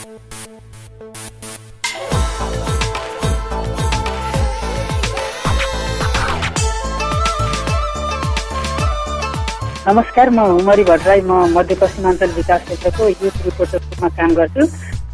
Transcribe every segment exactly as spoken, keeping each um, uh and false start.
नमस्कार, म उमरी भट्टराई। म मध्यपश्चिमाञ्चल विकास क्षेत्रको युथ रिपोर्टर रूपमा काम गर्छु।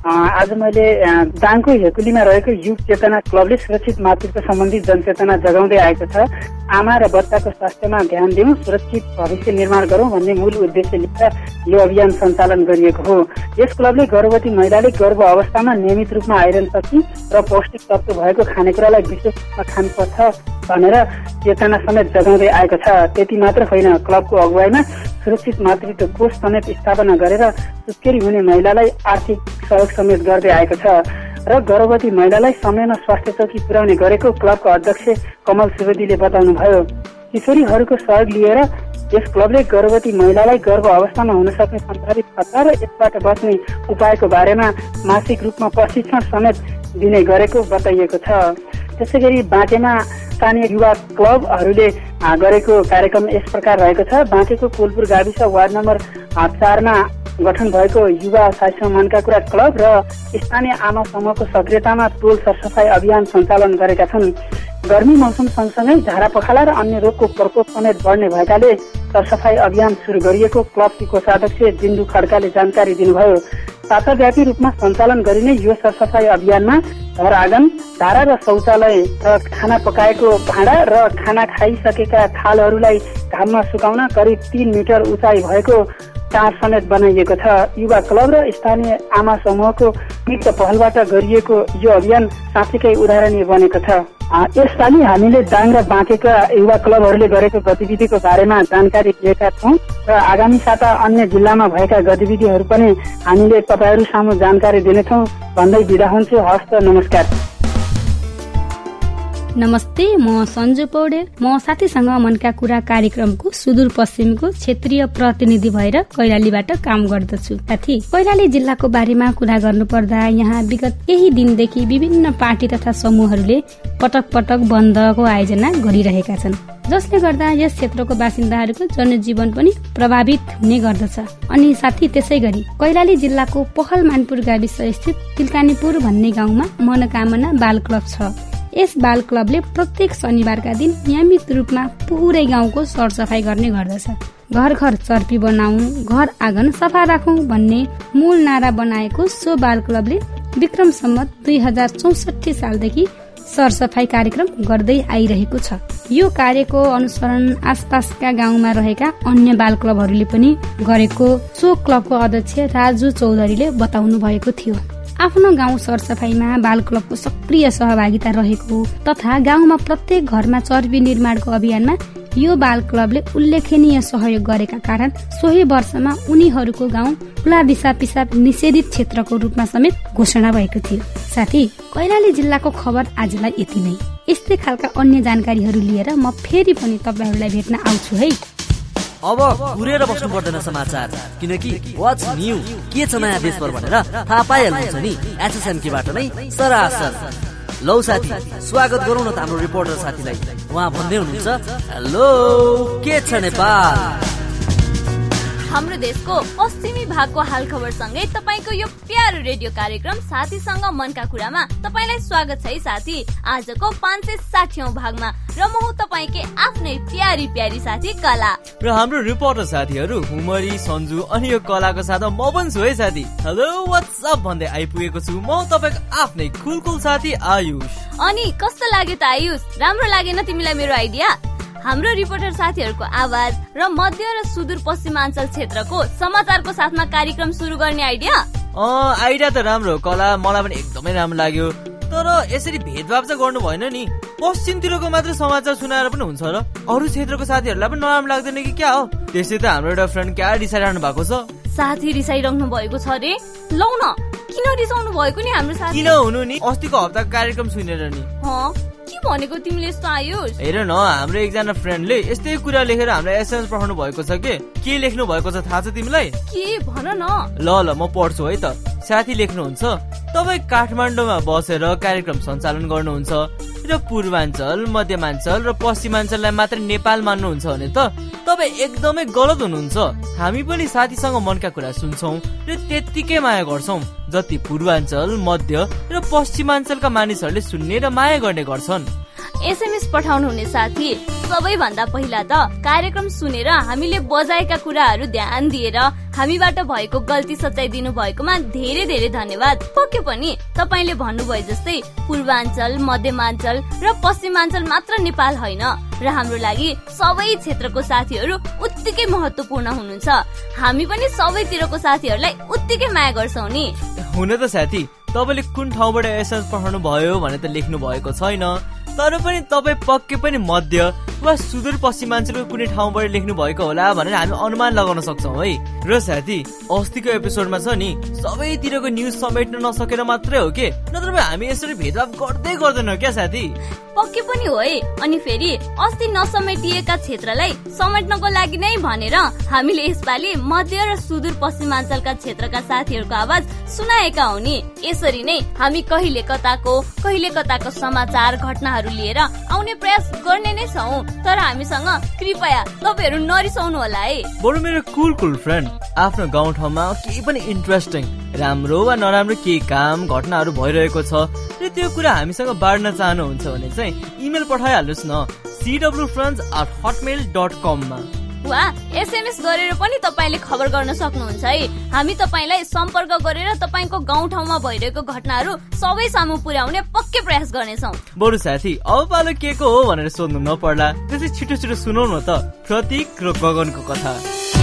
आज मैले दाङको हेकुलीमा रहेको युथ चेतना क्लबले सुरक्षित मातृत्व सम्बन्धी जनचेतना जगाउँदै आएको छ। आमा र बच्चाको स्वास्थ्यमा ध्यान दिउँ, सुरक्षित भविष्य निर्माण गरौँ भन्ने मूल उद्देश्य लिएर यो अभियान सञ्चालन गरिएको हो। यस क्लबले गर्भवती महिलाले गर्भ अवस्थामा नियमित रूपमा आइरन शक्ति र पौष्टिक तत्त्व भएको खानेकुरालाई विशेष रूपमा खानुपर्छ भनेर चेतना समेत जगाउँदै आएको छ। त्यति मात्र होइन, क्लबको अगुवाईमा सुरक्षित मातृत्व कोष समेत स्थापना गरेर सुत्केरी हुने महिलालाई आर्थिक सहयोग समेत गर्दै आएको छ र गर्भवती महिलालाई समयमा स्वास्थ्य चौकी पुर्याउने गरेको क्लबको अध्यक्ष कमल सुवेदीले बताउनुभयो। किशोरीहरूको सहयोग लिएर यस क्लबले गर्भवती महिलालाई गर्भ अवस्थामा हुन सक्ने सम्भावित खतरा र यसबाट बच्ने उपायको बारेमा मासिक रूपमा प्रशिक्षण समेत दिने गरेको बताइएको छ। त्यसै गरी बाँकेमा स्थानीय युवा क्लबहरूले गरेको कार्यक्रम यस प्रकार रहेको छ। बाँकेको कोलपुर गाविस वार्ड नम्बर चारमा गठन भएको युवा साइसमा मनका कुरा क्लब र स्थानीय आमा समूहको सक्रियतामा टोल सरसफाई अभियान सञ्चालन गरेका छन्। गर्मी मौसम सँगसँगै झाडा पखाला र अन्य रोगको प्रकोप समेत बढ्ने भएकाले सरसफाई अभियान सुरु गरिएको क्लबकी कोषाध्यक्ष जिन्दु खड्काले जानकारी दिनुभयो। साताव्यापी रूपमा सञ्चालन गरिने यो सरसफाई अभियानमा घर आँगन, धारा र शौचालय र खाना पकाएको भाँडा र खाना खाइसकेका थालहरूलाई घाममा सुकाउन करिब तीन मिटर उचाइ भएको टार समेत बनाइएको छ। युवा क्लब र स्थानीय आमा समूहको मित्र पहलबाट गरिएको यो अभियान साँच्चीकै उदाहरणीय बनेको छ। यसपालि हामीले दाङ र बाँकेका युवा क्लबहरूले गरेको गतिविधिको बारेमा जानकारी दिएका छौँ र आगामी साता अन्य जिल्लामा भएका गतिविधिहरू पनि हामीले तपाईँहरू सामु जानकारी दिनेछौँ भन्दै बिदा हुन्छु। हस्त, नमस्कार। नमस्ते, म सञ्जु पौडेल। म साथीसँग मनका कुरा कार्यक्रमको सुदूरपश्चिमको क्षेत्रीय प्रतिनिधि भएर कैलालीबाट काम गर्दछु। साथी, कैलाली जिल्लाको बारेमा कुरा गर्नुपर्दा यहाँ विगत केही दिनदेखि विभिन्न पार्टी तथा समूहहरूले पटक पटक बन्दको आयोजना गरिरहेका छन्, जसले गर्दा यस क्षेत्रको बासिन्दाहरूको जनजीवन पनि प्रभावित हुने गर्दछ। अनि साथी, त्यसै गरी कैलाली जिल्लाको पहल मानपुर गाविस स्थित तिलकानीपुर भन्ने गाउँमा मनोकामना बाल क्लब छ। यस बाल क्लबले प्रत्येक शनिबारका दिन नियमित रूपमा पुरै गाउँको सरसफाई गर्ने गर्दछ। घर घर चर्पी बनाऊ, घर आँगन सफा राखौं भन्ने मूल नारा बनाएको सो बाल क्लबले विक्रम सम्मत दुई हजार चौसठी सालदेखि सरसफाई कार्यक्रम गर्दै आइरहेको छ। यो कार्यको अनुसरण आसपासका गाउँमा रहेका अन्य बाल क्लबहरूले पनि गरेको सो क्लबको अध्यक्ष राजु चौधरीले बताउनु भएको थियो। आफ्नो गाउँ सरसफाईमा बाल क्लबको सक्रिय सहभागिता रहेको तथा गाउँमा प्रत्येक घरमा चर्बी निर्माणको अभियानमा यो बाल क्लबले उल्लेखनीय सहयोग गरेका कारण सोही वर्षमा उनीहरूको गाउँ खुला दिशा पिसाब निषेधित क्षेत्रको रूपमा समेत घोषणा भएको थियो। साथी, कैलाली जिल्लाको खबर आजलाई यति नै। यस्तै खालका अन्य जानकारीहरू लिएर म फेरि पनि तपाईहरुलाई भेट्न आउँछु है। अब कुरेर बस्नु पर्दैन समाचार, किनकि वाट्स न्यू के छ नयाँ देशभर भनेर थाहा पाइहाल्नुहुन्छ नि एसएसएमकेबाट नै सरासर। लौ साथी, स्वागत गरौँ न त हाम्रो रिपोर्टर साथीलाई। उहाँ भन्दै हुनुहुन्छ, हेलो के छ नेपाल। हाम्रो देशको पश्चिमी भागको हाल खबर सँगै तपाईको यो प्यारो रेडियो कार्यक्रम साथीसँग मनका कुरामा तपाईलाई स्वागत छ है साथी। आजको पाँच सय साठी भागमा र म हुँ तपाईकै आफ्नै प्यारी प्यारी साथी कला र हाम्रो रिपोर्टर साथीहरू हुमरी, सन्जु अनि यो कलाको साथ म पनि छु है साथी। हेलो व्हाट्स अप भन्दै आइपुगेको छु म तपाईको आफ्नै कुलकुल साथी आयुष। अनि कस्तो लाग्यो त आयुष? राम्रो लागेन तिमीलाई मेरो आइडिया? हाम्रो रिपोर्टर साथीहरूको आवाज र मध्य र सुदूर पश्चिमाञ्चल क्षेत्रको समाचारको साथमा कार्यक्रम सुरु गर्ने आइडिया? अँ आइडिया त राम्रो कला, मलाई पनि एकदमै राम्रो लाग्यो। तर यसरी भेदभाव चाहिँ गर्नु भएन नि। पश्चिमतिरको मात्र समाचार सुनाएर पनि हुन्छ र अरू क्षेत्रको साथीहरूलाई पनि नराम्रो लाग्दैन कि क्या हो? त्यसै त हाम्रो एउटा फ्रेन्ड क्या रिसाइरहनु भएको छ। साथी रिसाइरहनु भएको छ रे? लौ न, किन रिसाउनु भएको नि हाम्रो साथी? किन हुनु नि, अस्तिको हप्ताको कार्यक्रम सुनेर नि। के भनेको तिमीले यस्तो आयुष? हेर न, हाम्रो एकजना फ्रेन्डले यस्तै कुरा लेखेर हामीलाई एसएमएस पठाउनु भएको छ के के लेख्नु भएको छ थाहा छ तिमीलाई? के भन न। ल ल म पढ्छु है त। साथी लेख्नुहुन्छ, तपाईँ काठमाडौँमा बसेर कार्यक्रम सञ्चालन गर्नुहुन्छ, र पूर्वाञ्चल, मध्यमाञ्चल र पश्चिमाञ्चललाई मात्र नेपाल मान्नुहुन्छ भने त तपाईँ एकदमै गलत हुनुहुन्छ। हामी पनि साथीसँग मनका कुरा सुन्छौँ र त्यत्तिकै माया गर्छौँ जति पूर्वाञ्चल, मध्य र पश्चिमाञ्चलका मानिसहरूले सुन्ने र माया गर्ने गर्छन्। एसएमएस पठाउनु हुने साथी, सबैभन्दा पहिला त कार्यक्रम सुनेर हामीले बजाएका कुराहरू ध्यान दिएर हामीबाट भएको गल्ती सच्चाइ दिनु भएकोमा धेरै धेरै धन्यवाद। पक्कै पनि तपाईले भन्नुभयो जस्तै पूर्वाञ्चल, मध्यमाञ्चल र पश्चिमाञ्चल मात्र नेपाल होइन र हाम्रो लागि सबै क्षेत्रको साथीहरू उत्तिकै महत्त्वपूर्ण हुनुहुन्छ। हामी पनि सबैतिरको साथीहरूलाई उत्तिकै माया गर्छौं नि। हुन त साथी, तपाईले कुन ठाउँबाट एसएमएस पठाउनु भयो भने त लेख्नु भएको छैन, तर पनि तपाईँ पक्कै पनि मध्य वा सुदूर पश्चिमाञ्चलको कुनै ठाउँबाट लेख्नु भएको होला भनेर हामी अनुमान लगाउन सक्छौँ है। र साथी, अस्तिको एपिसोडमा छ नि सबैतिरको न्युज समेट्न नसकेर मात्रै हो के, नत्र हामी यसरी भेदभाव गर्दै गर्दैनौँ क्या साथी? पक्कै पनि हो है। अनि फेरि अस्ति नसमेटिएका क्षेत्रलाई समेट्नको लागि नै भनेर हामीले यसपालि मध्य र सुदूर पश्चिमाञ्चलका क्षेत्रका साथीहरूको आवाज सुनाएका हौ नि। यसरी नै हामी कहिले कताको कहिले कताको समाचार घटनाहरू लिएर आउने प्रयास गर्ने नै छौँ। तर हामीसँग कृपया तपाईहरू नरिसाउनु होला है। बरु मेरो कुल कुल फ्रेन्ड आफ्नो गाउँठाउँमा केही पनि इन्ट्रेस्टिङ, राम्रो वा नराम्रो केही काम घटनाहरू भइरहेको छ र त्यो कुरा हामीसँग बाँड्न चाहनुहुन्छ भने चाहिँ इमेल पठाइहाल्नुहोस् न C W friends at Hotmail dot com मा। वा एसएमएस गरेर पनि तपाईले खबर गर्न सक्नुहुन्छ है। हामी तपाईलाई सम्पर्क गरेर तपाईको गाउँठाउँमा भइरहेको घटनाहरू सबै सामु पुर्याउने पक्कै प्रयास गर्नेछौँ। बरु साथी, अब पालो के को हो भनेर सोध्नु नपर्ला, त्यसै छिटो छिटो सुनाउनु त प्रतीक र गगनको कथा।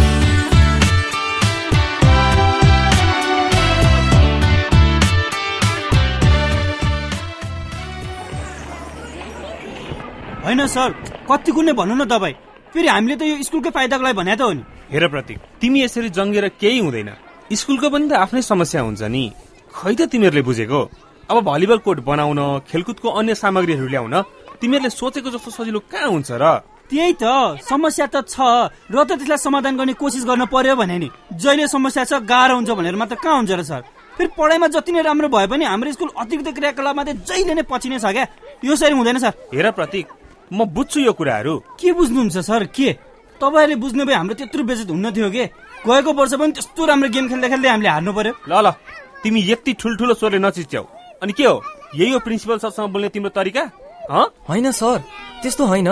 होइन सर, कति कुनै भन्नु न तपाईँ, फेरि हामीले त यो स्कुलकै फाइदाको लागि भने त हो नि। हेर प्रतीक, तिमी यसरी जङ्गेर केही हुँदैन। स्कुलको पनि त आफ्नै समस्या हुन्छ नि, खै त तिमीहरूले बुझेको? अब भलिबल कोर्ट बनाउन, खेलकुदको अन्य सामग्रीहरू ल्याउन तिमीहरूले सोचेको जस्तो सजिलो कहाँ हुन्छ र? त्यही त समस्या त छ र त त्यसलाई समाधान गर्ने कोसिस गर्न पर्यो भने नि जहिले समस्या छ गाह्रो हुन्छ भनेर मात्र कहाँ हुन्छ र सर? फेरि पढाइमा जति नै राम्रो भए पनि हाम्रो स्कुल अतिरिक्त क्रियाकलापमा चाहिँ जहिले नै पछि नै छ क्या। यो सरी हुँदैन सर। हेर प्रतीक, म बुझ्छु यो कुराहरू। के बुझ्नुहुन्छ सर? के तपाईँहरूले बुझ्नु भए हाम्रो त्यत्रो बेजत हुन्न थियो के? गएको वर्ष पनि त्यस्तो राम्रो गेम खेल्दै खेल्दै हामीले हार्नु पर्यो। ल ल, तिमी यति ठुल्ठुलो स्वरले नचिच्याउ। अनि के हो, यही हो प्रिन्सिपल सरसँग बोल्ने तिम्रो तरिका? होइन सर, त्यस्तो होइन।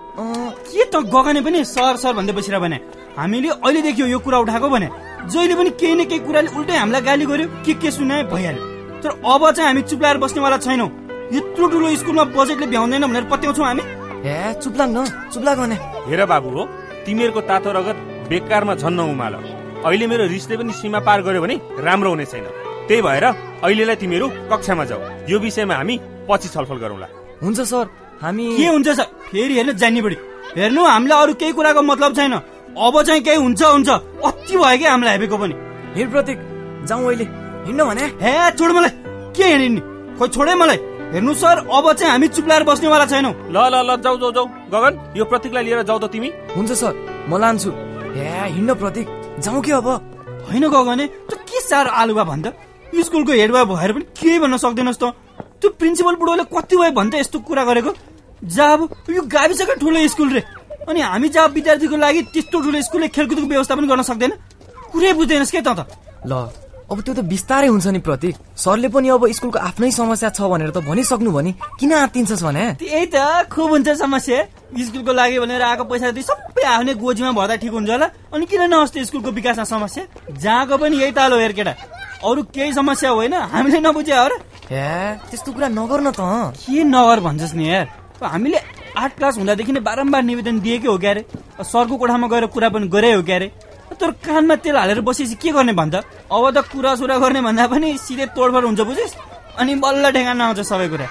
के त गगने पनि सर सर भन्दै बसिरा भने? हामीले अहिलेदेखि यो कुरा उठाएको भने जहिले पनि केही न केही कुराले उल्टै हामीलाई गाली गर्यो, के के सुनाए भइहाल्यो। तर अब चाहिँ हामी चुप लाएर बस्नेवाला छैनौँ। यत्रो ठुलो स्कुलमा बजेटले भ्याउँदैन भनेर पत्याउँछौँ हामी। ए चुप्ला न चुप्ला गर्ने। हेर बाबु हो, तिमीहरूको तातो रगत बेकारमा झन्न उमाल। अहिले मेरो रिसले पनि सीमा पार गर्यो भने राम्रो हुने छैन। त्यही भएर अहिलेलाई तिमीहरू कक्षामा जाऊ, यो विषयमा हामी पछि छलफल गरौँला। हुन्छ सर। हामी के हुन्छ सर? फेरि हेर्नु जान्ने बढी हेर्नु, हामीलाई अरू केही कुराको मतलब छैन। अब चाहिँ केही हुन्छ हुन्छ, अति भयो कि हामीलाई हेपेको पनि। हिँड प्रतीक, जाउँ अहिले। हिँड्नु भने? हे छोड मलाई। के हिँड्ने? खोइ छोडे मलाई। हेर्नु सर, अब चाहिँ हामी चुप्लाएर बस्नेवाला छैनौँ। ल ल ल, जाऊ जाऊ जाऊ। गगन, यो प्रतीकलाई लिएर जाऊ त तिमी। हुन्छ सर, म लान्छु। ए हिँड्न प्रतीक, जाउँ कि अब? होइन गगने, त के साह्रो आलुवा भन्छ? स्कुलको हेडवा भएर पनि केही भन्न सक्दैनस् त? त्यो प्रिन्सिपल बुढोले कति भयो भन्छ यस्तो कुरा गरेको? जा अब यो गाविसकै ठुलो स्कुल रे, अनि हामी जहाँ विद्यार्थीको लागि त्यस्तो ठुलो स्कुलले खेलकुदको व्यवस्था पनि गर्न सक्दैन? कुरै बुझ्दैनस् के त? त ल अब त्यो त बिस्तारै हुन्छ नि प्रतीक। सरले पनि अब स्कुलको आफ्नै समस्या छ भनेर त भनिसक्नु भने किन आत्तिन्छस् भने? त्यही त खुब हुन्छ समस्या। स्कुलको लागि भनेर आएको पैसा चाहिँ सबै आफ्नै गोजीमा भर्दा ठिक हुन्छ होला, अनि किन नहोस् स्कुलको विकासमा समस्या? जहाँको पनि यही तालो हेर केटा, अरू केही समस्या होइन, हामीले नबुझे हो र? ए त्यस्तो कुरा नगर्न त। के नगर भन्छस् नि यार? हामीले आठ क्लास हुँदादेखि नै बारम्बार निवेदन दिएकै हो क्यारे, सरको कोठामा गएर कुरा पनि गरे हो क्यारे। तर कानमा तेल हालेर बसेपछि के गर्ने भन्छ? अब त कुरा सुरा गर्ने भन्दा पनि सिधै तोडफोड हुन्छ बुझिस्, अनि बल्ल ठेगाना आउँछ सबै कुरा।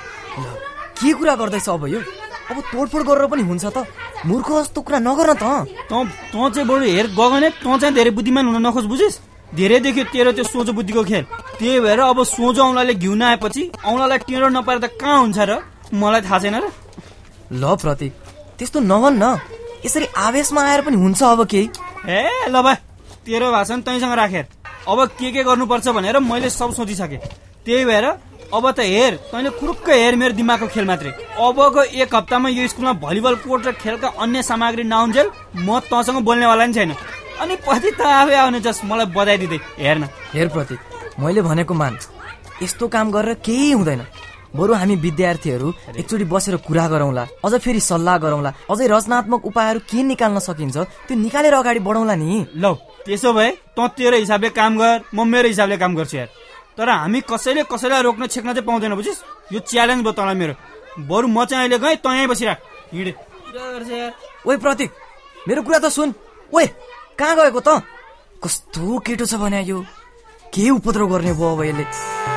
के कुरा गर्दैछ अब यो? अब तोडफोड गरेर पनि हुन्छ त? मूर्ख जस्तो कुरा नगर्न त। तँ तँ चाहिँ बरु हेर गगने, तँ चाहिँ धेरै बुद्धिमान हुन नखोज बुझिस्। धेरै देख्यो तेरो त्यो सोझो बुद्धिको खेल। त्यही भएर अब सोझो औँलाले घिउ नआएपछि औँलालाई टेढो नपाएर त कहाँ हुन्छ र? मलाई थाहा छैन र। ल प्रतीक, त्यस्तो नभन्न। यसरी आवेशमा आएर पनि हुन्छ अब केही? ए ल भाइ, तेरो भाषण तैसँग राखेर अब के के गर्नुपर्छ भनेर मैले सब सोचिसकेँ। त्यही भएर अब त हेर तैँले कुरुक्क हेर मेरो दिमागको खेल मात्रै। अबको एक हप्तामा यो स्कुलमा भलिबल कोर्ट र खेलका अन्य सामग्री नहुन्जेल म तँसँग बोल्नेवाला नि छैन। अनि पछि त आफै आउने जस मलाई बधाई दिँदै हेर्न। हेर प्रतीक, मैले भनेको मान, यस्तो काम गरेर केही हुँदैन। बरु हामी विद्यार्थीहरू एकचोटि बसेर कुरा गरौँला, अझ फेरि सल्लाह गरौँला, अझै रचनात्मक उपायहरू के निकाल्न सकिन्छ त्यो निकालेर अगाडि बढौँला नि। ल त्यसो भए तँ तेरो हिसाबले काम गर, म मेरो हिसाबले काम गर्छु यार। तर हामी कसैले कसैलाई रोक्न छेक्न चाहिँ पाउँदैन, बुझिस्? यो च्यालेन्ज भयो तँलाई मेरो। बरु म चाहिँ अहिले गएँ, तँ यहीँ बसिराख। हिँडे ओए प्रतीक, मेरो कुरा त सुन। ओए कहाँ गएको त? कस्तो केटो छ भने यो, के उपद्रव गर्ने भयो अब यसले।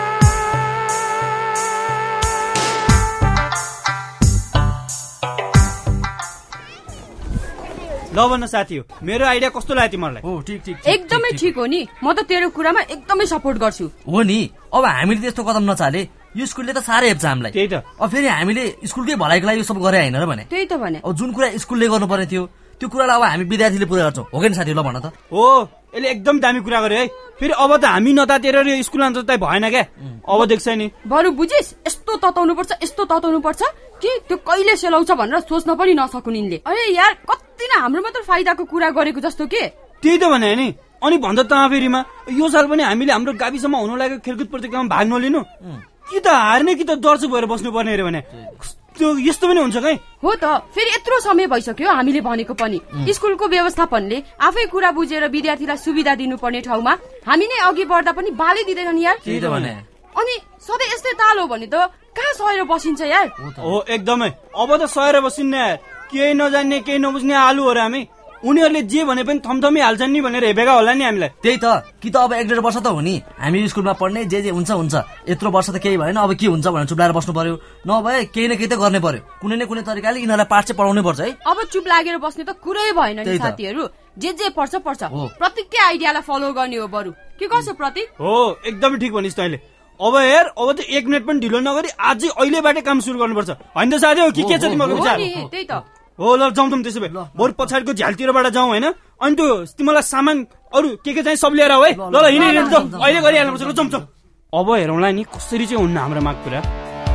ल भन्न साथी हो, मेरो आइडिया कस्तो लाग्यो तिमीलाई? हो ठिक ठिक एकदमै ठिक हो नि, म त तेरो कुरामा एकदमै सपोर्ट गर्छु। हो नि, अब हामीले त्यस्तो कदम नचाले यो स्कुलले त साह्रै हेप्छ हामीलाई। त्यही त। अब फेरि हामीले स्कुलकै भलाइको लागि यो सब गरे होइन र भने। त्यही त भने। अब जुन कुरा स्कुलले गर्नुपर्ने थियो त्यो कुरालाई अब हामी विद्यार्थीले पुरा गर्छौँ, हो कि नि साथी? ल भन त। हो, यसले एकदम दामी कुरा गर्यो है। फेरि अब त हामी नतातेर यो स्कुल अन्त भएन क्या। अब देख्छ नि। बरु बुझिस, यस्तो तताउनु पर्छ यस्तो तताउनु पर्छ कि त्यो कहिले सेलाउँछ भनेर सोच्न पनि नसकुन् यिनले। अरे यार, कति न हाम्रो मात्र फाइदाको कुरा गरेको जस्तो के। त्यही त भने नि। अनि भन्दा त फेरिमा यो साल पनि हामीले हाम्रो गाविसमा हुन लागेको खेलकुद प्रतियोगितामा भाग नलिनु, कि त हार्ने कि त दर्शक भएर बस्नुपर्ने अरे भने। त्यो यस्तो पनि हुन्छ कहीँ? हो त, फेरि यत्रो समय भइसक्यो हामीले भनेको पनि। स्कुलको व्यवस्थापनले आफै कुरा बुझेर विद्यार्थीलाई सुविधा दिनुपर्ने ठाउँमा हामी नै अघि बढ्दा पनि बालै दिँदैनन् यार। अनि सधैँ यस्तै ताल हो भने त कहाँ सहेर बसिन्छ यार। हो एकदमै, अब त सहेर बसिन्न यार। केही नजान्ने केही नबुझ्ने आलु हो र हामी। उनीहरूले जे भने पनि थमथमी हाल्छन् नि भनेर हेपेका होला नि हामीलाई। त्यही त, कि त अब एक डेढ वर्ष त हो नि हामी स्कुलमा पढ्ने, जे जे हुन्छ हुन्छ। यत्रो वर्ष त केही भएन, अब के हुन्छ भनेर चुप लागेर बस्नु पर्यो। नभए केही न केही त गर्ने पर्यो, कुनै न कुनै तरिकाले यिनीहरूलाई पाठ चाहिँ पढाउनै पर्छ है। अब चुप लागेर बस्ने त कुरै भएन नि साथीहरू। जे जे पर्छ पर्छ, प्रत्येककै आइडियालाई फलो गर्ने हो बरु। के कसो प्रतीक? हो, एकदमै ठिक भनिस् तैँले। अब हेर, अब त एक मिनट पनि ढिलो नगरी आजै अहिलेबाटै काम सुरु गर्नुपर्छ, होइन त साथी? हो कि के छ तिमीहरूको विचार? त्यही त हो। ल जाउँ त त्यसो भए, बरु पछाडिको झ्यालतिरबाट जाउँ होइन? अनि त्यो तिमीलाई सामान अरू के के चाहिँ सब लिएर है। ल ल हिँड हिँड, अहिले गरिहाल्नुपर्छ। ल जाउँ जाउँ। अब हेरौँला नि कसरी चाहिँ हुन्न हाम्रो माग कुरा।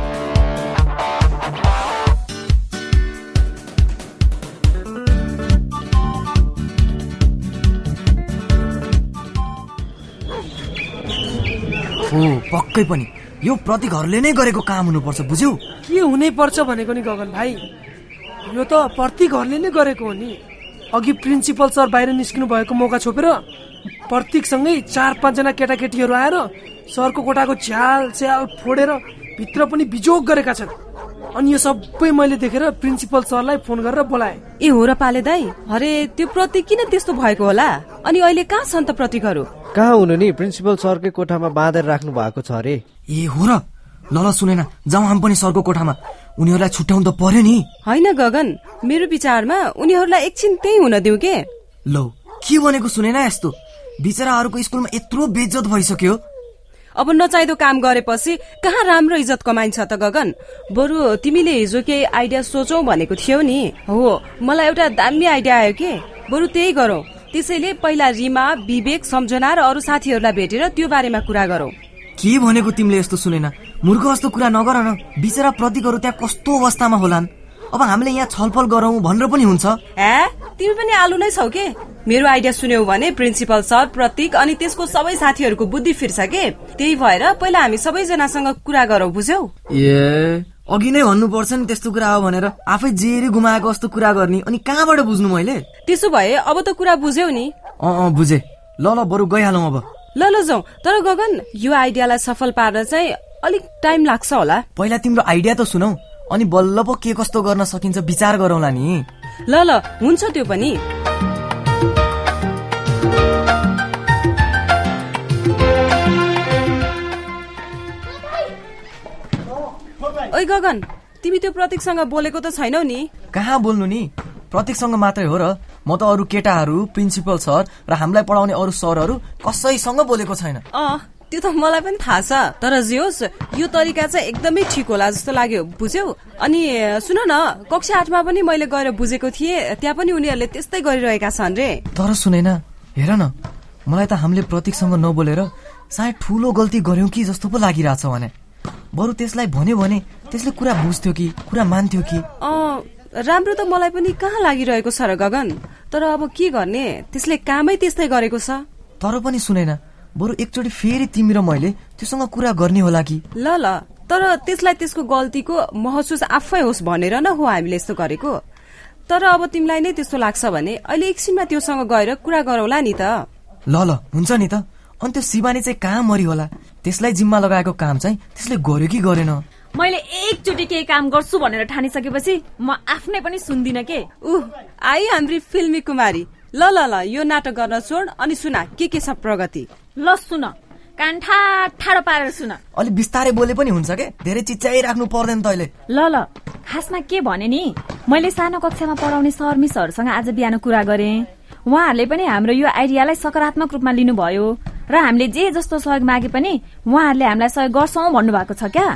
हो, पक्कै पनि यो प्रतीकहरूले नै गरेको काम हुनुपर्छ, बुझ्यौ? के हुनै पर्छ भनेको नि गगन भाइ, यो त प्रतीकहरूले नै गरेको हो नि। अघि प्रिन्सिपल सर बाहिर निस्किनु भएको मौका छोपेर प्रतीकसँगै चार पाँचजना केटाकेटीहरू आएर सरको कोठाको झ्याल स्याल फोडेर भित्र पनि बिजोग गरेका छन्। अनि यो सबै मैले देखेर प्रिन्सिपल सरलाई फोन गरेर बोलाए। ए हो र पाले दाई, अरे त्यो प्रतीक किन त्यस्तो भएको होला? अनि अहिले कहाँ छन् त प्रतीकहरू? कहाँ हुनु नि, प्रिन्सिपल सरकै कोठामा बाँधेर राख्नु भएको छ अरे। ए हो र, ल ल सुनेन, जाउँ हामी पनि सरको कोठामा। उनीहरूलाई छुट्याउनु त पर्यो नि। होइन गगन, मेरो विचारमा उनीहरूलाई एकछिन त्यही हुन दिउ के। लौ के भनेको सुनेन? यस्तो बिचराहरूको स्कुलमा यत्रो बेइज्जत भइसक्यो। अब नचाहिदो काम गरेपछि कहाँ राम्रो इज्जत कमाइन्छ त गगन? बरु तिमीले हिजो केही आइडिया सोचौ भनेको थियौ नि। हो, मलाई एउटा दामी आइडिया आयो के, बरु त्यही गरौँ। त्यसैले पहिला रिमा, विवेक, सम्झना र अरू साथीहरूलाई भेटेर त्यो बारेमा कुरा गरौँ। के भनेको तिमीले? यस्तो सुनेन, मूर्ख जस्तो कुरा नगर न। बिचरा प्रतीकहरू त्यहाँ कस्तो अवस्थामा होलान्। अब हामीले यहाँ छलफल गरौँ भनेर पनि हुन्छ। ए, तिमी पनि आलु नै छौ के? मेरो आइडिया सुन्यौ भने प्रिन्सिपल सर, प्रतीक अनि त्यसको सबै साथीहरूको बुद्धि फिर्छ के। त्यही भएर पहिला हामी सबैजनासँग कुरा गरौँ, बुझ्यौ? ए, अघि नै भन्नुपर्छ नि त्यस्तो कुरा हो भनेर। आफै जेरी गुमाएको जस्तो कुरा गर्ने, अनि कहाँबाट बुझ्नु मैले? त्यसो भए अब त कुरा बुझ्यौ नि? अँ अँ बुझे। ल ल बरु गइहालौँ अब। ल ल जाउँ। तर गगन, यो आइडियालाई सफल पार्न चाहिँ अलिक टाइम लाग्छ होला। पहिला तिम्रो आइडिया त सुनौ, अनि बल्ल पो के कस्तो गर्न सकिन्छ विचार गरौँला नि। ल ल हुन्छ, त्यो पनि। ओइ गगन, तिमी त्यो प्रतीकसँग बोलेको त छैनौ नि? कहाँ बोल्नु नि, प्रतीकसँग मात्रै हो र। म त अरू केटाहरू, प्रिन्सिपल सर र हामीलाई पढाउने अरू सरहरू कसैसँग बोलेको छैन। अँ, त्यो त मलाई पनि थाहा छ। तर जे होस्, यो तरिका चाहिँ एकदमै ठिक होला जस्तो लाग्यो, बुझ्यौ? अनि सुन न, कक्षा आठमा पनि मैले गएर बुझेको थिएँ, त्यहाँ पनि उनीहरूले त्यस्तै गरिरहेका छन् रे। तर सुनेन, हेर न, मलाई त हामीले प्रतीकसँग नबोलेर सायद ठुलो गल्ती गर्यौं कि जस्तो पो लागिरहेछ भने। बरु त्यसलाई भन्यो भने त्यसले कुरा बुझ्थ्यो कि कुरा मान्थ्यो कि? राम्रो त मलाई पनि कहाँ लागिरहेको छ र गगन, तर अब के गर्ने, त्यसले कामै त्यस्तै गरेको छ। तर पनि सुनेन, बरु एकचोटि फेरि तिमी र मैले त्योसँग कुरा गर्ने होला कि? ल ल, तर त्यसलाई त्यसको गल्तीको महसुस आफै होस् भनेर न हो हामीले यस्तो गरेको। तर अब तिमीलाई नै त्यस्तो लाग्छ भने अहिले एकछिनमा त्योसँग गएर कुरा गरौँला नि त। ल ल, हुन्छ नि त। अनि त्यो शिवानी चाहिँ कहाँ मरि होला? त्यसलाई जिम्मा लगाएको काम चाहिँ त्यसले गर्यो कि गरेन? मैले एकचोटि केही काम गर्छु भनेर ठानिसकेपछि म आफ्नै पनि सुन्दिन के। उ आई हाम्री फिल्मी कुमारी। ल ल ल, यो नाटक गर्न छोड अनि सुना के के छ प्रगति। ल सुन, कान ठाडो पारेर सुन। अलि बिस्तारै बोले पनि हुन्छ के, धेरै चिच्चाइ राख्नु पर्दैन तैले। ल ल, खासमा के भने नि, मैले सानो कक्षामा पढाउने सर मिसहरूसँग आज बिहान कुरा गरेँ। उहाँहरूले पनि हाम्रो यो आइडियालाई सकारात्मक रूपमा लिनुभयो र हामीले जे जस्तो सहयोग मागे पनि उहाँहरूले हामीलाई सहयोग गर्छौं भन्नुभएको छ क्या।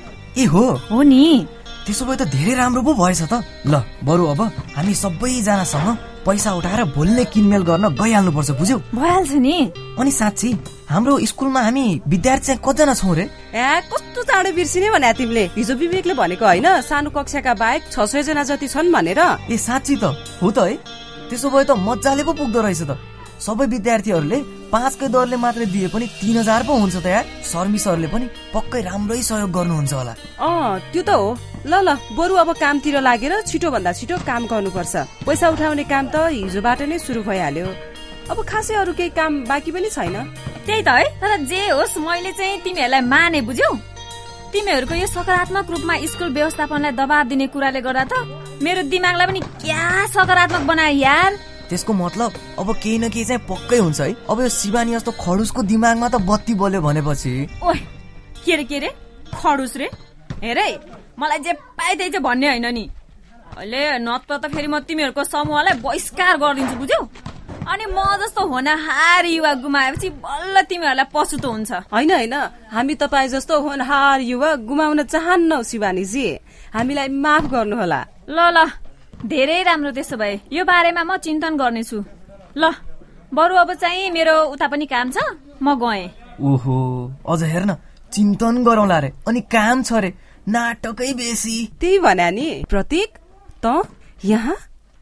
ए हो हो नि। त्यसो भए त धेरै राम्रो पो भएछ त। ल बरु अब हामी सबैजनासँग पैसा उठाएर भोलि नै किनमेल गर्न गइहाल्नुपर्छ, बुझ्यौ? भइहाल्छ नि। अनि साँच्ची हाम्रो स्कुलमा हामी विद्यार्थी चाहिँ कतिजना छौँ रे? ए कस्तो चाँडो बिर्सिने भने तिमीले? हिजो विवेकले भनेको होइन, सानो कक्षाका बाहेक छ सय जना जति छन् भनेर। ए साँच्ची त हो त है? त्यसो भए त मजाले पो पुग्दो रहेछ त। सबै विद्यार्थीहरूले पाँचकै दरले मात्रै दिए पनि तीन हजार पो हुन्छ त यार। सर्मिसहरूले पनि पक्कै राम्रै सहयोग गर्नुहुन्छ होला। अँ त्यो त हो। ल ल, बरु अब कामतिर लागेर छिटो भन्दा छिटो काम गर्नुपर्छ। पैसा उठाउने काम त हिजोबाट नै सुरु भइहाल्यो। अब खासै अरू केही काम बाँकी पनि छैन। त्यही त है। तर जे होस्, मैले चाहिँ तिमीहरूलाई माने, बुझ्यौ? तिमीहरूको यो सकारात्मक रूपमा स्कुल व्यवस्थापनलाई दबाब दिने कुराले गर्दा त मेरो दिमागलाई पनि क्या सकारात्मक बनायो यार। त्यसको मतलब अब केही न केही चाहिँ पक्कै हुन्छ है। अब यो शिवानी जस्तो खडुसको दिमागमा त बत्ती बल्यो भनेपछि। ओए के रे के रे खडुस रे? हेरे, मलाई जे पाए त्यही चाहिँ भन्ने होइन नि। अहिले नत्र त फेरि म तिमीहरूको समूहलाई बहिष्कार गरिदिन्छु, बुझ्यौ? अनि म जस्तो होनहार युवा गुमाएपछि बल्ल तिमीहरूलाई पछुतो हुन्छ। होइन होइन, हामी तपाईँ जस्तो होनहार युवा गुमाउन चाहन्नौ शिवानीजी, हामीलाई माफ गर्नुहोला। ल ल, धेरै राम्रो। त्यसो भए यो बारेमा म चिन्तन गर्नेछु। ल बरु अब चाहिँ मेरो उता पनि काम छ, म गएँ। ओहो, अझ हेर्न, चिन्तन गरौँला रे अनि काम छ रे, नाटकै बेसी। त्यही भन्या नि प्रतीक, त यहाँ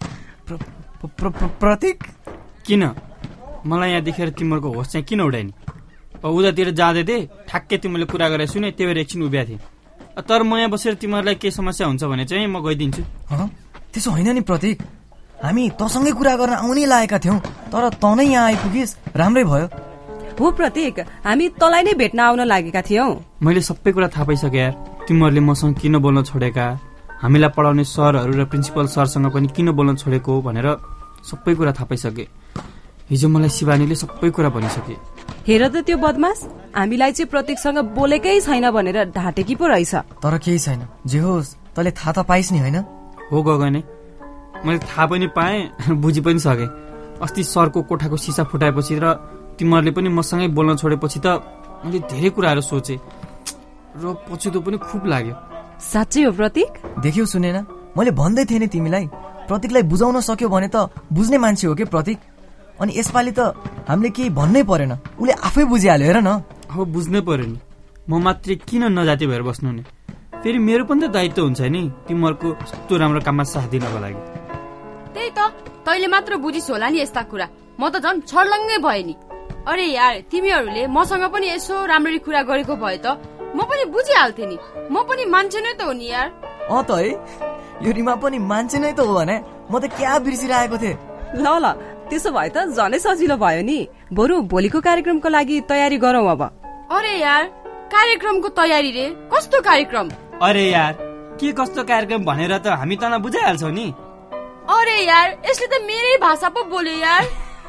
प्रतीक किन? मलाई यहाँ देखेर तिमीहरूको होस चाहिँ किन उडाइ नि? उतातिर जाँदै थिएँ, ठ्याक्कै तिमीले कुरा गरेर सुने, त्यही भएर एकछिन उभिया थिएँ। तर म यहाँ बसेर तिमीहरूलाई के समस्या हुन्छ भने चाहिँ म गइदिन्छु। त्यसो होइन नि प्रतीक, हामी तसँगै कुरा गर्न आउनै लागेका थियौँ, तर त नै यहाँ आइपुगिस्, राम्रै भयो। हो प्रतीक, हामी तँलाई नै भेट्न आउन लागेका थियौँ। मैले सबै कुरा थाहा पाइसकेँ यार। तिमीहरूले मसँग किन बोल्न छोडेका, हामीलाई पढाउने सरहरू र प्रिन्सिपल सरसँग पनि किन बोल्न छोडेको भनेर सबै कुरा थाहा पाइसकेँ। हिजो मलाई शिवानीले सबै कुरा भनिसके। हेर त त्यो बदमास, हामीलाई चाहिँ प्रतीकसँग बोलेकै छैन भनेर ढाटेकी पो रहेछ। तर केही छैन, जे होस् तैले थाहा त पाइस् नि, होइन? हो गगने, मैले थाहा पनि पाएँ, बुझि पनि सकेँ। अस्ति सरको कोठाको सिसा फुटाएपछि र तिमीहरूले पनि मसँगै बोल्न छोडेपछि त मैले धेरै कुराहरू सोचेँ र पछुतो पनि खुब लाग्यो। साँच्चै हो प्रतीक? देख्यौ सुनेन, मैले भन्दै थिएँ नि तिमीलाई, प्रतीकलाई बुझाउन सक्यो भने त बुझ्ने मान्छे हो के प्रतीक। अनि यसपालि त हामीले केही भन्नै परेन, उसले आफै बुझिहाल्यो, हेर न। हो, बुझ्नै पर्यो नि। म मात्रै किन नजाति भएर बस्नु नि? फेरि मेरो पनि त दायित्व हुन्छ नि तिमीहरूको यस्तो राम्रो काममा साथ दिनको लागि। त्यही त, तैले मात्र बुझिस् होला नि यस्ता कुरा। म त झन् छर्लङ्गै भए नि। अरे यार, तिमीहरूले मसँग पनि यसो राम्ररी कुरा गरेको भए त म पनि बुझिहाल्थे नि। म पनि मान्छे नै त हो नि यार। अँ त है, यो रिमा पनि मान्छे नै त हो भने म त क्या बिर्सिरहेको थिएँ। ल ल, त्यसो भए त झनै सजिलो भयो नि। बरु भोलिको कार्यक्रमको लागि तयारी गरौँ अब। अरे यार, कार्यक्रमको तयारी रे? कस्तो कार्यक्रम? अरे यार, के कस्तो कार्यक्रम भनेर त हामी त बुझाइहाल्छौ नि। अरे यार, यसले त मेरै भाषा पो बोल्यो यार।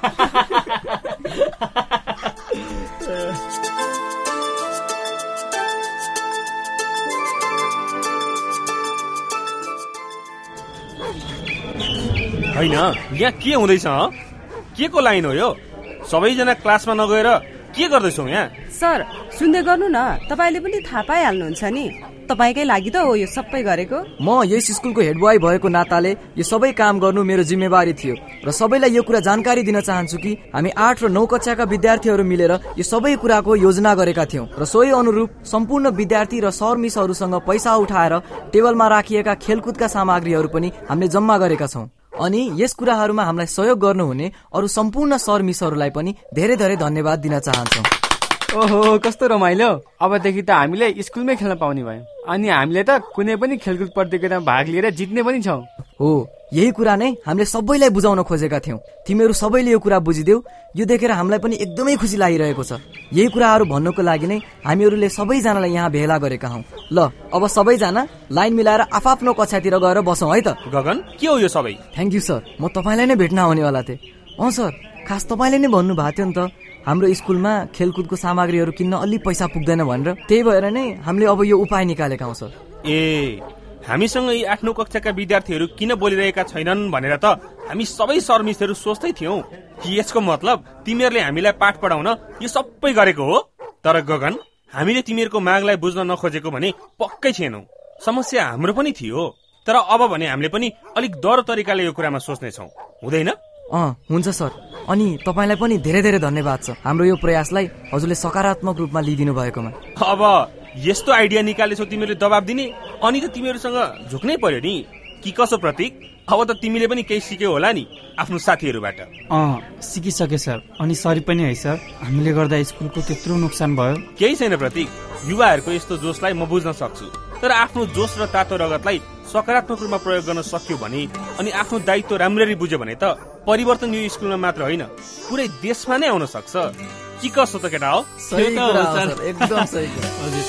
होइन, यहाँ के हुँदैछ? के को लाइन हो यो? सबैजना क्लासमा नगएर के गर्दैछौ यहाँ? सर, सुन्दै गर्नु न, तपाईँले पनि थाहा पाइहाल्नुहुन्छ नि, तपाईँकै लागि त हो यो सबै गरेको। म यस स्कुलको हेड बोय भएको नाताले यो सबै काम गर्नु मेरो जिम्मेवारी थियो र सबैलाई यो कुरा जानकारी दिन चाहन्छु कि हामी आठ र नौ कक्षाका विद्यार्थीहरू मिलेर यो सबै कुराको योजना गरेका थियौं र सोही अनुरूप सम्पूर्ण विद्यार्थी र सर मिसहरूसँग पैसा उठाएर टेबलमा राखिएका खेलकुदका सामग्रीहरू पनि हामीले जम्मा गरेका छौं। अनि यस कुराहरूमा हामीलाई सहयोग गर्नुहुने अरू सम्पूर्ण सर मिसहरूलाई पनि धेरै धेरै धन्यवाद दिन चाहन्छौँ। ओहो, कस्तो रमाइलो। अबदेखि त हामीले स्कुलमै खेल्न पाउने भयो अनि हामीले त कुनै पनि खेलकुद प्रतियोगितामा भाग लिएर जित्ने पनि छौं। हो, यही कुरा नै हामीले सबैलाई बुझाउन खोजेका थियौं। तिमीहरू सबैले यो कुरा बुझिदेऊ, यो देखेर हामीलाई पनि एकदमै खुसी लागिरहेको छ। यही कुराहरू भन्नुको लागि नै हामीहरूले सबैजनालाई यहाँ भेला गरेका हौं। ल, अब सबैजना लाइन मिलाएर आफआफ्नो कक्षातिर गएर बसौँ है त। गगन, के हो यो सबै? थ्याङ्क यू सर, म तपाईँलाई नै भेट्न आउनेवाला थिएँ। अँ सर, खास तपाईँले नै भन्नु भएको थियो नि त हाम्रो स्कुलमा खेलकुदको सामग्रीहरू किन्न अलि पैसा पुग्दैन भनेर, त्यही भएर नै हामीले अब यो उपाय निकालेका हौं सर। ए, हामीसँग यी आठ नौ कक्षाका विद्यार्थीहरू किन बोलिरहेका छैनन् भनेर त हामी सबै सरमिसहरू सोच्दै थियौं कि यसको मतलब तिमीहरूले हामीलाई पाठ पढाउन यो सबै गरेको हो। तर गगन, हामीले तिमीहरूको मागलाई बुझ्न नखोजेको भने पक्कै थिएनौं। समस्या हाम्रो पनि थियो, तर अब भने हामीले पनि अलिक डर तरिकाले यो कुरामा सोच्नेछौँ, हुँदैन? अँ, हुन्छ सर। अनि तपाईँलाई पनि धेरै धेरै धन्यवाद छ हाम्रो यो प्रयासलाई हजुरले सकारात्मक रूपमा लिइदिनु भएकोमा। अब यस्तो आइडिया निकालेछौ तिमीले दबाब दिने, अनि त तिमीहरूसँग झुक्नै पर्यो नि कि कसो प्रतीक? अब त तिमीले पनि केही सिक्यौ होला नि आफ्नो साथीहरूबाट। अँ, सिकिसके सर। अनि सरी पनि है सर, हामीले गर्दा स्कुलको त्यत्रो नोक्सान भयो। केही छैन प्रतीक, युवाहरूको यस्तो जोशलाई म बुझ्न सक्छु, तर आफ्नो जोश र तातो रगतलाई सकारात्मक रूपमा प्रयोग गर्न सक्यो भने अनि आफ्नो दायित्व राम्ररी बुझ्यो भने त परिवर्तन यो स्कुलमा मात्र होइन पुरै देशमा नै आउन सक्छ। के कसो त केटा हो? सही कुरा हो सर, एकदम सही कुरा। हजुर,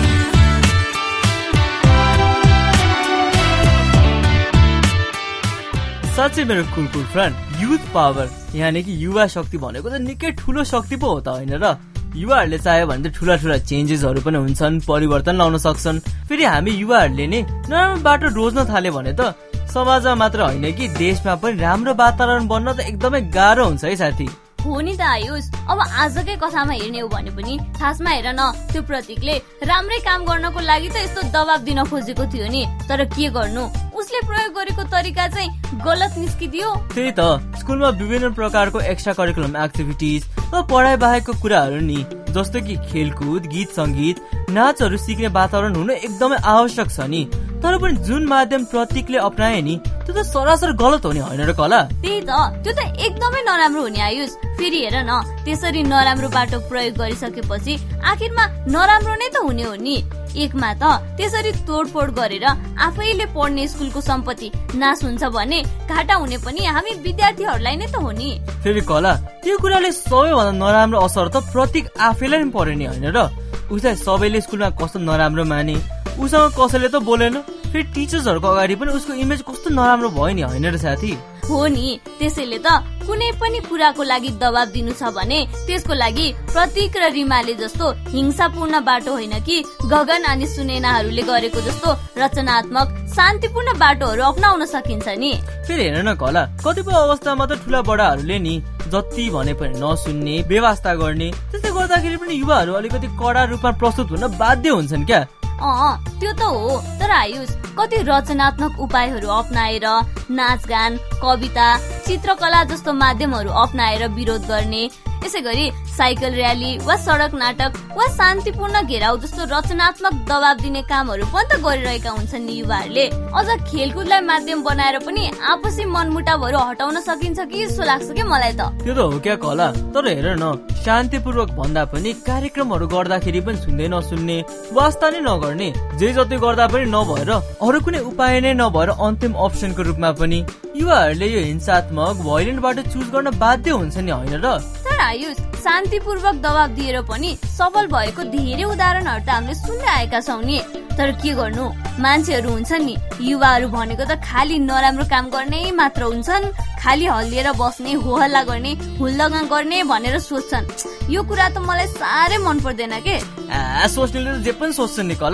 साँच्चै मेरो cool cool friend, youth power यानि कि युवा शक्ति भनेको त निकै ठुलो शक्ति पो हो त होइन र? युवाहरूले चाह्यो भने त ठुला ठुला चेन्जेसहरू पनि हुन्छन्, परिवर्तन ल्याउन सक्छन्। फेरि हामी युवाहरूले नै नराम्रो बाटो रोज्न थाल्यो भने त समाजमा मात्र होइन कि देशमा पनि राम्रो वातावरण बन्न त एकदमै गाह्रो हुन्छ है साथी। हो नि त आयुष, अब आजकै कथामा हेर्ने हो भने पनि खासमा हेर न, त्यो प्रतीकले राम्रै काम गर्नको लागि त यस्तो दबाब दिन खोजेको थियो नि, तर के गर्नु, उसले प्रयोग गरेको तरिका चाहिँ गलत निस्किदियो। त्यही त, स्कुलमा विभिन्न प्रकारको एक्स्ट्रा करिकुलम एक्टिभिटिज र पढाइ बाहेकको कुराहरू नि, जस्तो कि खेलकुद, गीत सङ्गीत, नाचहरू सिक्ने वातावरण हुनु एकदमै आवश्यक छ नि। तर पनि जुन माध्यम प्रतीकले अप्नाए नि त्यो त सरासर गलत हो नि होइन र कला? त्यही त, त्यो त एकदमै नराम्रो हो नि आयुष। फेरि हेर न, त्यसरी नराम्रो बाटो प्रयोग गरिसकेपछि आखिरमा नराम्रो नै त हुने हो नि। एकमा त त्यसरी तोडफोड गरेर आफैले पढ्ने स्कुलको सम्पत्ति नाश हुन्छ भने घाटा हुने पनि हामी विद्यार्थीहरूलाई नै त हो नि। फेरि कला, त्यो कुराले सबैभन्दा नराम्रो असर त प्रतीक आफैलाई पनि पर्यो नि होइन र? उसलाई सबैले स्कुलमा कस्तो नराम्रो माने, उसँग कसैले त बोलेन, फेरि टिचर्सहरूको अगाडि पनि उसको इमेज कस्तो नराम्रो भयो नि होइन र साथी? हो नि, त्यसैले त कुनै पनि कुराको लागि दबाब दिनु छ भने त्यसको लागि प्रतीक र रिमाले जस्तो हिंसापूर्ण बाटो होइन कि गगन अनि सुनेनाहरूले गरेको जस्तो रचनात्मक शान्तिपूर्ण बाटोहरू अपनाउन सकिन्छ नि। फेरि हेर न कला, कतिपय अवस्थामा त ठुला बडाहरूले नि जति भने पनि नसुन्ने, बेवास्ता गर्ने, त्यस्तै गर्दाखेरि पनि युवाहरू अलिकति कडा रूपमा प्रस्तुत हुन बाध्य हुन्छन् क्या। अँ, त्यो त हो, तर आयुष कति रचनात्मक उपायहरू अपनाएर नाचगान, कविता, चित्रकला जस्तो माध्यमहरू अपनाएर विरोध गर्ने, यसै गरी साइकल र्याली वा सडक नाटक वा शान्तिपूर्ण घेराउ जस्तो रचनात्मक दबाब दिने कामहरू पनि त गरिरहेका हुन्छन् नि युवाहरूले। अझ खेलकुदलाई माध्यम बनाएर पनि आपसी मनमुटावहरू हटाउन सकिन्छ कि जस्तो लाग्छ कि मलाई त। त्यो त हो क्या कला, तर हेर न, शान्तिपूर्वक भन्दा पनि कार्यक्रमहरू गर्दाखेरि पनि सुन्दै नसुन्ने, वास्ता नै नगर्ने, जे जति गर्दा पनि नभएर अरू कुनै उपाय नै नभएर अन्तिम अप्सनको रूपमा पनि युवाहरूले यो हिंसात्मक भोइलेन्ट बाटो चुज गर्न बाध्य हुन्छ नि होइन र? तर आयुष, शान्तिपूर्वक दबाब दिएर पनि सफल भएको धेरै उदाहरणहरू त हामीले सुन्दै आएका छौँ नि। तर के गर्नु, मान्छेहरू हुन्छन् नि, युवाहरू भनेको त खालि नराम्रो काम गर्ने मात्र हुन्छन्, खालि हल्लिएर बस्ने, हो हल्ला गर्ने, हुल्लगा गर्ने भनेर सोच्छन्। यो कुरा त मलाई साह्रै मन पर्दैन के। आ, सोच्नेले त जे पनि सोच्छन् नि कला,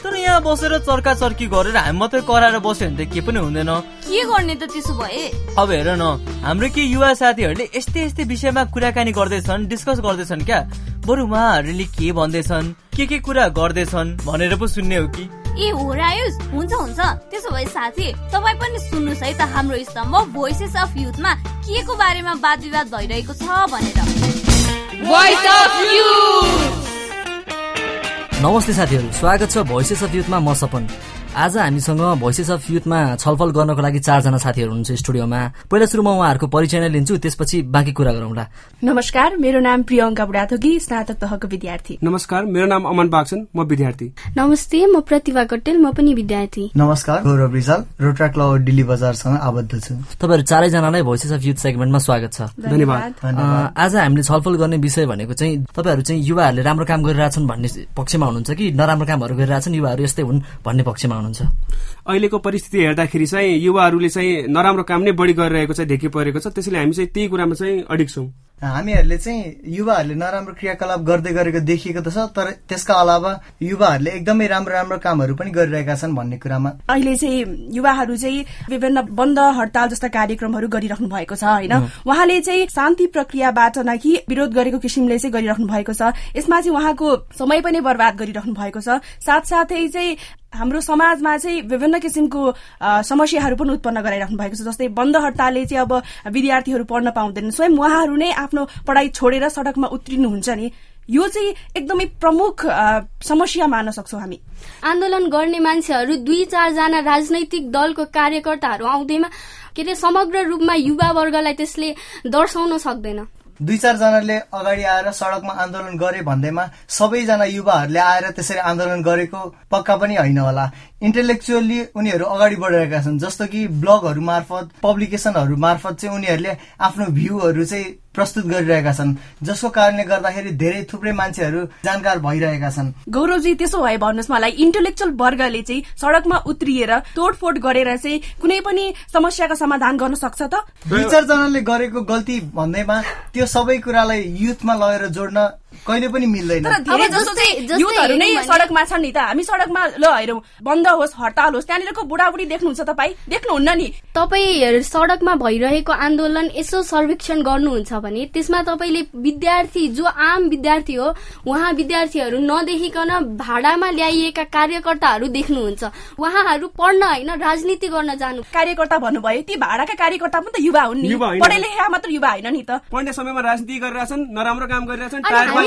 तर यहाँ बसेर चर्का चर्की गरेर हामी मात्रै कराएर बस्यो भने त के पनि हुँदैन। के गर्ने त त्यसो भए? अब हेर न, हाम्रो के युवा साथीहरूले यस्तै यस्तै विषयमा कुराकानी गर्दैछन्, डिस्कस गर्दैछन् क्या। बरु उहाँहरूले के भन्दैछन्, के के कुरा गर्दैछन् भनेर पो सुन्ने हो कि? ए हो रायुस, हुन्छ हुन्छ। त्यसो भए साथी तपाईँ पनि सुन्नुहोस् है त हाम्रो स्तम्भ भोइसेस अफ युथमा के को बारेमा वाद विवाद भइरहेको छ भनेर। Voice of youth. नमस्ते साथीहरू, स्वागत छ भोइसेस अफ युथमा। म सपन। आज हामीसँग भोइसेस अफ युथमा छलफल गर्नको लागि चारजना साथीहरू हुनुहुन्छ स्टुडियोमा। पहिला सुरुमा उहाँहरूको परिचय नै लिन्छु, त्यसपछि बाँकी कुरा गरौँला। नमस्कार, मेरो नाम प्रियङ्का बुढाथोकी, स्नातक तहको विद्यार्थी। नमस्कार, मेरो नाम अमन बागचन, म विद्यार्थी। नमस्ते, म प्रतिभा कटेल, म पनि विद्यार्थी। नमस्कार, गौरव रिजाल, रोटरा क्लब दिल्ली बजारसँग आबद्ध छु। तपाईहरु चारैजनालाई भोइसेस अफ युथ सेगमेन्टमा स्वागत छ। धन्यवाद। आज हामीले छलफल गर्ने विषय भनेको चाहिँ तपाईहरु चाहिँ युवाहरूले राम्रो काम गरिरहेछन् भन्ने पक्षमा हुनुहुन्छ कि नराम्रो कामहरू गरिरहेछन्, युवाहरू यस्तै हुन् भन्ने पक्षमा? अहिलेको परिस्थिति हेर्दाखेरि चाहिँ युवाहरूले चाहिँ नराम्रो काम नै बढी गरिरहेको चाहिँ देखि परेको छ। त्यसैले हामी चाहिँ त्यही कुरामा चाहिँ अडिक छौँ। हामीहरूले चाहिँ युवाहरूले नराम्रो क्रियाकलाप गर्दै गरेको देखिएको त छ, तर त्यसका अलावा युवाहरूले एकदमै राम्रो राम्रो कामहरू पनि गरिरहेका छन् भन्ने कुरामा अहिले चाहिँ युवाहरू चाहिँ विभिन्न बन्द हडताल जस्ता कार्यक्रमहरू गरिराख्नु भएको छ होइन। उहाँले चाहिँ शान्ति प्रक्रियाबाट न कि विरोध गरेको किसिमले चाहिँ गरिराख्नु भएको छ। यसमा चाहिँ उहाँको समय पनि बर्बाद गरिराख्नु भएको छ। साथसाथै चाहिँ हाम्रो समाजमा चाहिँ विभिन्न किसिमको समस्याहरू पनि उत्पन्न गराइराख्नु भएको छ। जस्तै बन्द हडतालले चाहिँ अब विद्यार्थीहरू पढ्न पाउँदैनन्, स्वयं उहाँहरू नै आफ्नो पढाइ छोडेर सड़कमा उत्रिनुहुन्छ नि। यो चाहिँ एकदमै प्रमुख समस्या मान्न सक्छौँ हामी। आन्दोलन गर्ने मान्छेहरू दुई चारजना राजनैतिक दलको कार्यकर्ताहरू आउँदैमा के अरे समग्र रूपमा युवा वर्गलाई त्यसले दर्शाउन सक्दैन। दुई चारजनाले अगाडि आएर सड़कमा आन्दोलन गरे भन्दैमा सबैजना युवाहरूले आएर त्यसरी आन्दोलन गरेको पक्का पनि होइन होला। इन्टेलेक्चुअली उनीहरू अगाडि बढिरहेका छन्, जस्तो कि ब्लगहरू मार्फत, पब्लिकेसनहरू मार्फत चाहिँ उनीहरूले आफ्नो भ्यूहरू चाहिँ प्रस्तुत गरिरहेका छन्, जसको कारणले गर्दाखेरि धेरै थुप्रै मान्छेहरू जानकार भइरहेका छन्। गौरवजी, त्यसो भए भन्नुहोस् मलाई, इन्टेलेक्चुअल वर्गले चाहिँ सड़कमा उत्रिएर तोडफोड गरेर चाहिँ कुनै पनि समस्याको समाधान गर्न सक्छ त? दुई चारजनाले गरेको गल्ती भन्दैमा त्यो सबै कुरालाई युथमा लगेर जोड्न कहिले पनि मिल्दैन। तर धेरै जसो चाहिँ युथहरू नै सड़कमा छन् नि त। हामी सड़कमा ल हेरौँ, बन्द होस् हडताल होस्, त्यहाँनिरको बुढाबुढी देख्नुहुन्छ तपाईँ? देख्नुहुन्न नि। तपाईँ सड़कमा भइरहेको आन्दोलन यसो सर्वेक्षण गर्नुहुन्छ भने त्यसमा तपाईँले विद्यार्थी, जो आम विद्यार्थी हो, उहाँ विद्यार्थीहरू नदेखिकन भाडामा ल्याइएका कार्यकर्ताहरू देख्नुहुन्छ। उहाँहरू पढ्न होइन राजनीति गर्न जानु। कार्यकर्ता भन्नुभयो, ती भाडाका कार्यकर्ता पनि त युवा हुन् नि, पढे लेखेका मात्र युवा होइन नि त। पढ्ने समयमा राजनीति गरिरहेछन्, नराम्रो काम गरिरहेछन्,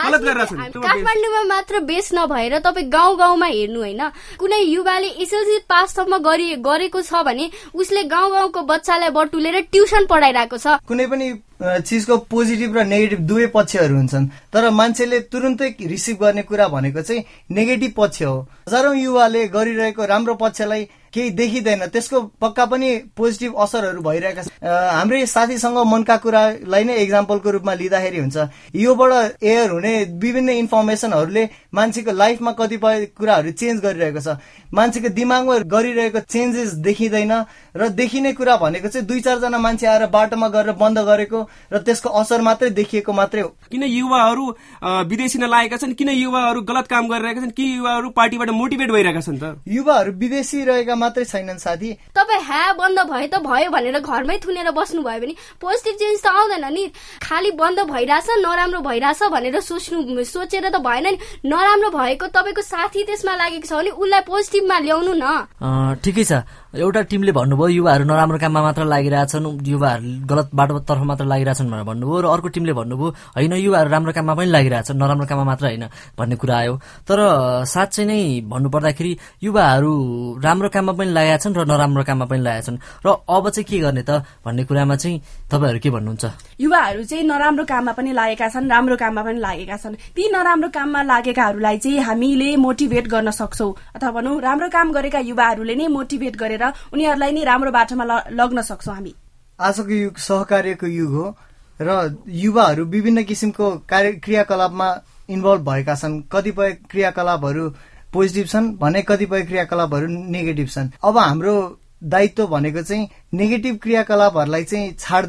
काठमाडौँमा मात्र बेस नभएर तपाईँ गाउँ गाउँमा हेर्नु होइन, कुनै युवाले एसएलसी पाससम्म गरेको छ भने उसले गाउँ गाउँको बच्चालाई बटुलेर ट्युसन पढाइरहेको छ। कुनै पनि चिजको पोजिटिभ र नेगेटिभ दुवै पक्षहरू हुन्छन्, तर मान्छेले तुरुन्तै रिसिभ गर्ने कुरा भनेको चाहिँ नेगेटिभ पक्ष हो। हजारौं युवाले गरिरहेको राम्रो पक्षलाई केही देखिँदैन, त्यसको पक्का पनि पोजिटिभ असरहरू भइरहेका छन्। हाम्रै साथीसँग मनका कुरालाई नै एक्जाम्पलको रूपमा लिँदाखेरि हुन्छ, योबाट एयर हुने विभिन्न इन्फर्मेसनहरूले मान्छेको लाइफमा कतिपय कुराहरू चेन्ज गरिरहेको छ। मान्छेको दिमागमा गरिरहेको चेन्जेस देखिँदैन र देखिने कुरा भनेको चाहिँ दुई चारजना मान्छे आएर बाटोमा गएर बन्द गरेको र त्यसको असर मात्रै देखिएको मात्रै हो। किन युवाहरू विदेशी नलागेका छन्, किन युवाहरू गलत काम गरिरहेका छन्, कि युवाहरू पार्टीबाट मोटिभेट भइरहेका छन् त? युवाहरू विदेशी रहेका मात्रै छैनन् साथी। तपाईँ ह्या बन्द भए त भयो भनेर घरमै थुनेर बस्नु भयो भने पोजिटिभ चेन्ज त आउँदैन नि। खालि बन्द भइरहेछ, नराम्रो भइरहेछ भनेर सोच्नु सोचेर त भएन नि। नराम्रो भएको तपाईँको साथी त्यसमा लागेको छ भने उसलाई पोजिटिभमा ल्याउनु न। ठिकै छ, एउटा टिमले भन्नुभयो युवाहरू नराम्रो काममा मात्र लागिरहेछन्, युवाहरू गलत बाटोतर्फ मात्र लागिरहेछन् भनेर भन्नुभयो, र अर्को टिमले भन्नुभयो होइन युवाहरू राम्रो काममा पनि लागिरहेछन्, नराम्रो काममा मात्र होइन भन्ने कुरा आयो। तर साँच्चै नै भन्नुपर्दाखेरि युवाहरू राम्रो काममा पनि लागेका छन् र नराम्रो काममा पनि लागेका छन्, र अब चाहिँ के गर्ने त भन्ने कुरामा चाहिँ तपाईँहरू के भन्नुहुन्छ? युवाहरू चाहिँ नराम्रो काममा पनि लागेका छन्, राम्रो काममा पनि लागेका छन्। ती नराम्रो काममा लागेकाहरूलाई चाहिँ हामीले मोटिभेट गर्न सक्छौँ, अथवा भनौँ राम्रो काम गरेका युवाहरूले नै मोटिभेट गरेर उनीहरूलाई नै राम्रो बाटोमा लग्न सक्छौँ हामी। आजको युग सहकार्यको युग हो र युवाहरू विभिन्न किसिमको कार्य क्रियाकलापमा इन्भल्भ भएका छन्। कतिपय क्रियाकलापहरू पोजिटिभ छन् भने कतिपय क्रियाकलापहरू नेगेटिभ छन्। अब हाम्रो दायित्व भनेको चाहिँ नेगेटिभ क्रियाकलापहरूलाई चाहिँ छाड्दै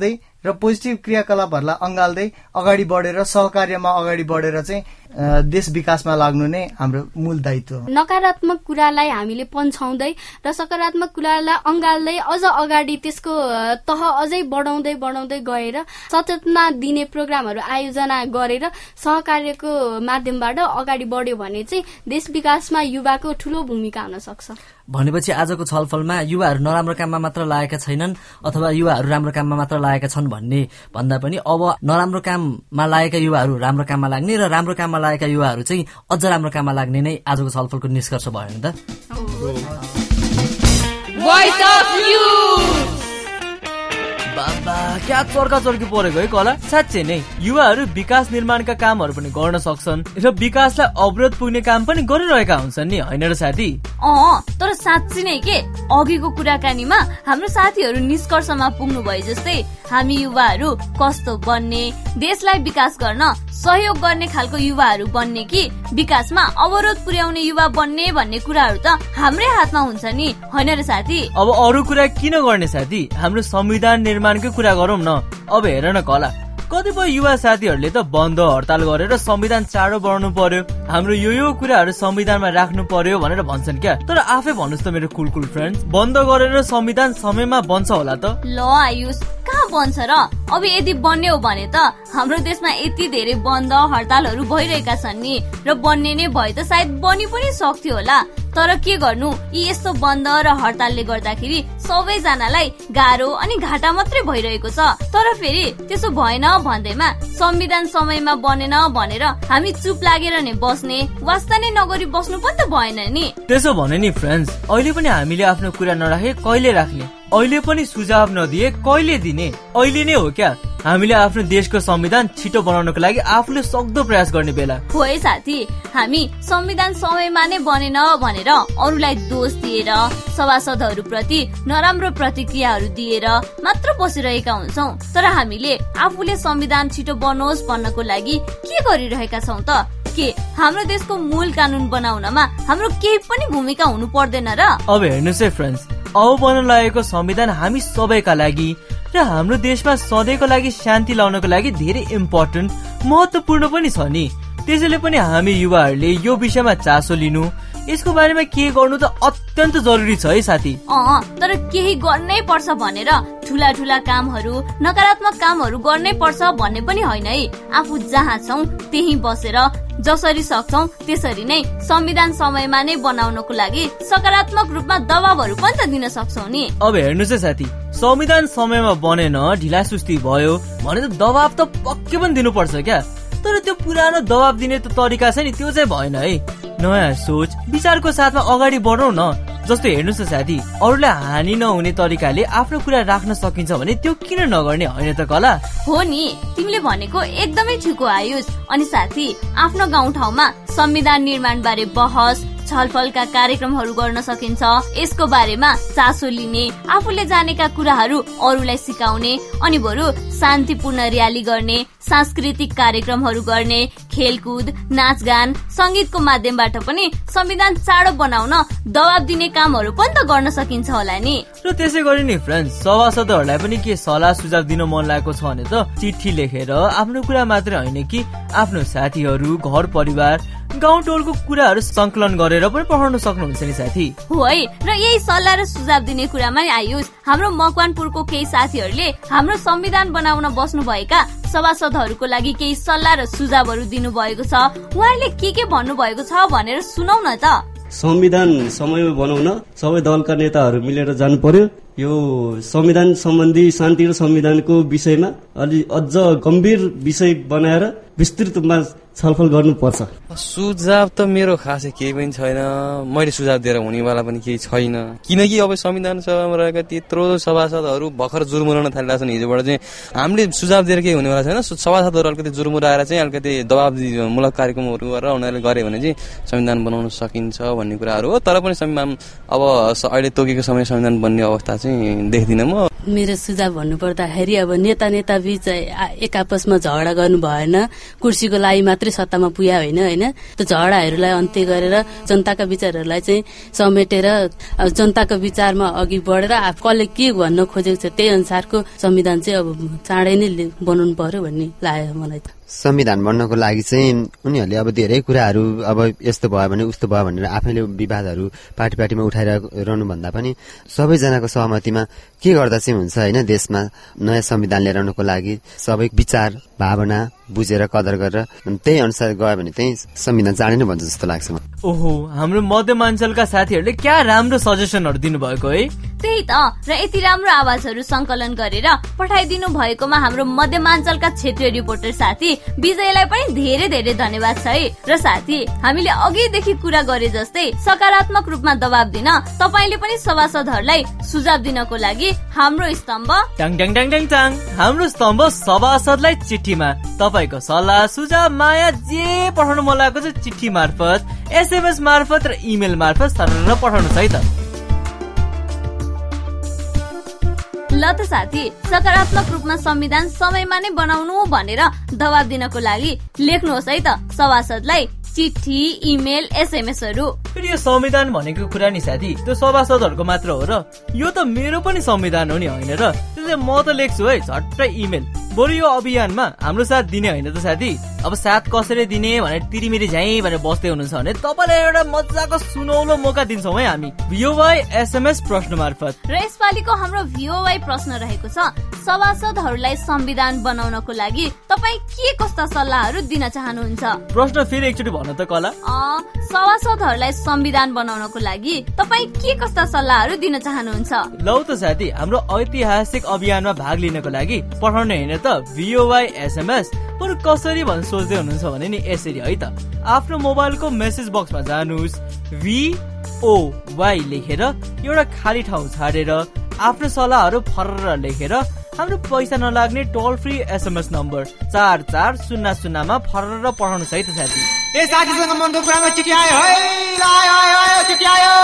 र पोजिटिभ क्रियाकलापहरूलाई अँगाल्दै अगाडि बढेर सहकार्यमा अगाडि बढेर चाहिँ देश विकासमा लाग्नु नै हाम्रो मूल दायित्व हो। नकारात्मक कुरालाई हामीले पन्छाउँदै र सकारात्मक कुरालाई अँगाल्दै अझ अगाडि त्यसको तह अझै बढाउँदै बढाउँदै गएर सचेतना दिने प्रोग्रामहरू आयोजना गरेर सहकार्यको माध्यमबाट अगाडि बढ्यो भने चाहिँ देश विकासमा युवाको ठूलो भूमिका हुन सक्छ। भनेपछि आजको छलफलमा युवाहरू नराम्रो काममा मात्र लागेका छैनन् अथवा युवाहरू राम्रो काममा मात्र लागेका छन् भन्ने भन्दा पनि अब नराम्रो काममा लागेका युवाहरू राम्रो काममा लाग्ने र राम्रो काममा लागेका युवाहरू चाहिँ अझ राम्रो काममा लाग्ने नै आजको छलफलको निष्कर्ष भयो नि त। बाबा क्या चर्का चर्की परेको है कला। साँच्चै नै युवाहरू विकास निर्माणका कामहरू पनि गर्न सक्छन् र विकासलाई अवरोध पुग्ने काम पनि गरिरहेका हुन्छन् नि, होइन र साथी? अँ, तर साँच्चै नै के अघिको कुराकानीमा हाम्रो साथीहरू निष्कर्षमा पुग्नु भए जस्तै हामी युवाहरू कस्तो बन्ने, देशलाई विकास गर्न सहयोग गर्ने खालको युवाहरू बन्ने कि विकासमा अवरोध पुर्याउने युवा बन्ने भन्ने कुराहरू त हाम्रै हातमा हुन्छ नि, होइन र साथी? अब अरू कुरा किन गर्ने साथी, हाम्रो संविधान निर्माणकै कुरा गरौँ न। अब हेर न कला, कतिपय युवा साथीहरूले त बन्द हडताल गरेर संविधान चाँडो बढाउनु पर्यो, हाम्रो यो यो कुराहरू संविधानमा राख्नु पर्यो भनेर भन्छन् क्या। तर आफै भन्नुहोस् त मेरो कुल कुल फ्रेन्ड्स, बन्द गरेर संविधान समयमा बन्छ होला त? ल आयुष, कहाँ बन्छ र? अब यदि बन्ने हो भने त हाम्रो देशमा यति धेरै बन्द हडतालहरू भइरहेका छन् नि, र बन्ने नै भए त सायद बनि पनि सक्थ्यो होला। तर के गर्नु, यी यस्तो बन्द र हडतालले गर्दाखेरि सबैजनालाई गाह्रो अनि घाटा मात्रै भइरहेको छ। तर फेरि त्यसो भएन भन्दैमा संविधान समयमा बनेन भनेर हामी चुप लागेर नै बस्ने, वास्ता नै नगरी बस्नु पनि त भएन नि। त्यसो भने नि फ्रेन्ड्स, अहिले पनि हामीले आफ्नो कुरा नराखे कहिले राख्ने, अहिले पनि सुझाव नदिए कहिले दिने? अहिले नै हो क्या हामीले आफ्नो देशको संविधान छिटो बनाउनको लागि आफूले सक्दो प्रयास गर्ने बेला हो है साथी। हामी संविधान समयमा नै बनेन भनेर अरूलाई दोष दिएर सभासदहरू प्रति नराम्रो प्रतिक्रियाहरू दिएर मात्र बसिरहेका हुन्छौँ। तर हामीले आफूले संविधान छिटो बनोस् भन्नको लागि के गरिरहेका छौँ त? के हाम्रो देशको मूल कानून बनाउनमा हाम्रो केही पनि भूमिका हुनु पर्दैन र? अब हेर्नुहोस् है फ्रेन्ड्स, अब बन्न लागेको संविधान हामी सबैका लागि र हाम्रो देशमा सधैँको लागि शान्ति ल्याउनको लागि धेरै इम्पोर्टेन्ट महत्वपूर्ण पनि छ नि। त्यसैले पनि हामी युवाहरूले यो विषयमा चासो लिनु, यसको बारेमा के गर्नु त अत्यन्त जरुरी छ है साथी। अँ, तर केही गर्नै पर्छ भनेर ठुला ठुला कामहरू, नकारात्मक कामहरू गर्नै पर्छ भन्ने पनि होइन है। आफू जहाँ छौँ त्यही बसेर जसरी सक्छौँ त्यसरी नै संविधान समयमा नै बनाउनको लागि सकारात्मक रूपमा दबावहरू पनि त दिन सक्छौँ नि। अब हेर्नुहोस् है साथी, संविधान समयमा बनेन, ढिला सुस्ती भयो भने त दबाव त पक्कै पनि दिनुपर्छ क्या। तर त्यो पुरानो दबाव दिने त तरिका छ नि, त्यो चाहिँ भएन है। नयाँ सोच विचारको साथमा अगाडि बढौँ न। जस्तो हेर्नुहोस् न साथी, अरूलाई हानि नहुने तरिकाले आफ्नो कुरा राख्न सकिन्छ भने त्यो किन नगर्ने, होइन त कला? हो नि, तिमीले भनेको एकदमै ठिक हो आयुष। अनि साथी, आफ्नो गाउँठाउँमा संविधान निर्माण बारे बहस छलफलका कार्यक्रमहरू गर्न सकिन्छ। यसको बारेमा चासो लिने, आफूले जानेका कुराहरू अरूलाई सिकाउने, अनि बरु शान्तिपूर्ण र्याली गर्ने, सांस्कृतिक कार्यक्रमहरू गर्ने, खेलकुद, नाचगान, संगीतको माध्यमबाट पनि संविधान चाँडो बनाउन दबाब दिने कामहरू पनि त गर्न सकिन्छ होला नि। र त्यसै गरी नि फ्रेन्ड्स, सभासदहरूलाई पनि के सल्लाह सुझाव दिन मन लागेको छ भने त चिठी लेखेर आफ्नो कुरा मात्रै होइन कि आफ्नो साथीहरू, घर परिवार, गाउँ टोलको कुराहरू संकलन गरेर पनि पठाउन सक्नुहुन्छ नि साथी। हो है, र यही सल्लाह र सुझाव दिने कुरामा आयुष, हाम्रो मकवानपुरको केही साथीहरूले हाम्रो संविधान बनाउन बस्नु भएका सभासदहरूको लागि केही सल्लाह र सुझावहरू दिनु भएको छ। उहाँहरूले के के भन्नु भएको छ भनेर सुनौ न त। संविधान समयमा बनाउन सबै दलका नेताहरू मिलेर जानु पर्यो। यो संविधान सम्बन्धी शान्ति र संविधानको विषयमा अलि अझ गम्भीर विषय बनाएर विस्तृत रूपमा छलफल गर्नुपर्छ। सुझाव त मेरो खासै केही पनि छैन, मैले सुझाव दिएर हुनेवाला पनि केही छैन। किनकि अब संविधान सभामा रहेका त्यत्रो सभासदहरू भर्खर जुर्मुराउन थालिरहेको छन्। हिजोबाट चाहिँ हामीले सुझाव दिएर केही हुनेवाला छैन। सभासदहरू अलिकति जुर्मुराएर चाहिँ अलिकति दबावमूलक कार्यक्रमहरू गरेर उनीहरूले गरे भने चाहिँ संविधान बनाउन सकिन्छ भन्ने कुराहरू हो। तर पनि संविधान अब अहिले तोकेको समय संविधान बन्ने अवस्था चाहिँ देख्दिनँ म। मेरो सुझाव भन्नुपर्दाखेरि अब नेता नेता बीच एक आपसमा झगडा गर्नु भएन, कुर्सीको लागि मात्रै मात्रै सत्तामा पुग्या होइन होइन त्यो झगडाहरूलाई अन्त्य गरेर जनताका विचारहरूलाई चाहिँ समेटेर जनताको विचारमा अघि बढेर कसले के भन्न खोजेको छ त्यही अनुसारको संविधान चाहिँ अब चाँडै नै बनाउनु पर्यो भन्ने लाग्यो मलाई त। संविधान बन्नको लागि चाहिँ उनीहरूले अब धेरै कुराहरू अब यस्तो भयो भने उस्तो भयो भनेर आफैले विवादहरू पार्टी पार्टीमा उठाइरहनु भन्दा पनि सबैजनाको सहमतिमा के गर्दा चाहिँ हुन्छ होइन देशमा नयाँ संविधान ल्याएर आउनको लागि सबै विचार भावना बुझेर कदर गरेर त्यही अनुसार गयो भने त्यही संविधान चाँडै नै बन्छ जस्तो लाग्छ मलाई। ओहो हाम्रो मध्यमाञ्चलका साथीहरूले क्या राम्रो सजेसनहरू दिनुभएको है। त्यही त र यति राम्रो आवाजहरू संकलन गरेर पठाइदिनु भएकोमा हाम्रो मध्यमाञ्चलका क्षेत्रीय रिपोर्टर साथी विजयलाई पनि धेरै धेरै धन्यवाद छ है। र साथी हामीले अघिदेखि कुरा गरे जस्तै सकारात्मक रूपमा दबाब दिन तपाईले पनि सभासदहरूलाई सुझाव दिनको लागि हाम्रो स्तम्भ टाङ टाङ टाङ टाङ टाङ हाम्रो स्तम्भ सभासदलाई चिठीमा तपाईको सल्लाह सुझाव माया जे पठाउनु मन लागेको छ चिठी मार्फत एसएमएस मार्फत र इमेल मार्फत सरल पठाउनु छ है त। ल त साथी सकारात्मक रूपमा संविधान समयमा नै बनाउनु भनेर दबाब दिनको लागि लेख्नुहोस् है त सभासदलाई चिठी इमेल एसएमएसहरू। फेरि यो संविधान भनेको कुरा नि साथी त्यो सभासदहरूको मात्र हो र यो त मेरो पनि संविधान हो नि होइन र त्यसले म त लेख्छु है झट्टै इमेल। बरु यो अभियानमा हाम्रो साथ दिने होइन त साथी। अब साथ कसरी दिने भनेर तिरिमिरी झै भनेर बस्दै हुनुहुन्छ भने तपाईँलाई एउटा मजाको सुनौलो मौका दिन्छौँ है हामी भिओवाई एसएमएस प्रश्न मार्फत। र यसपालिको हाम्रो भिओवाई प्रश्न रहेको छ सभासदहरूलाई संविधान बनाउनको लागि तपाईँ के कस्ता सल्लाहहरू दिन चाहनुहुन्छ? प्रश्न फेरि एकचोटि भन्नु त कला। सभासदहरूलाई संविधान बनाउनको लागि तपाईँ के कस्ता सल्लाहहरू दिन चाहनुहुन्छ? लौ त साथी हाम्रो ऐतिहासिक अभियानमा भाग लिनको लागि पठाउने होइन त भिओवाई एसएमएस बरु कसरी भन्न सोच्दै हुनुहुन्छ भने नि यसरी है त आफ्नो मोबाइलको मेसेज बक्समा जानुहोस् भिओवाई लेखेर एउटा खाली ठाउँ छाडेर आफ्नो सल्लाहहरू फर्र लेखेर हाम्रो पैसा नलाग्ने टोल फ्री एसएमएस नम्बर चार चार शून्य शून्यमा फर्र पठाउनु छ है त साथी। ए साथीसँग मनको कुरामा चिठी आयो है आयो आयो चिठी आयो।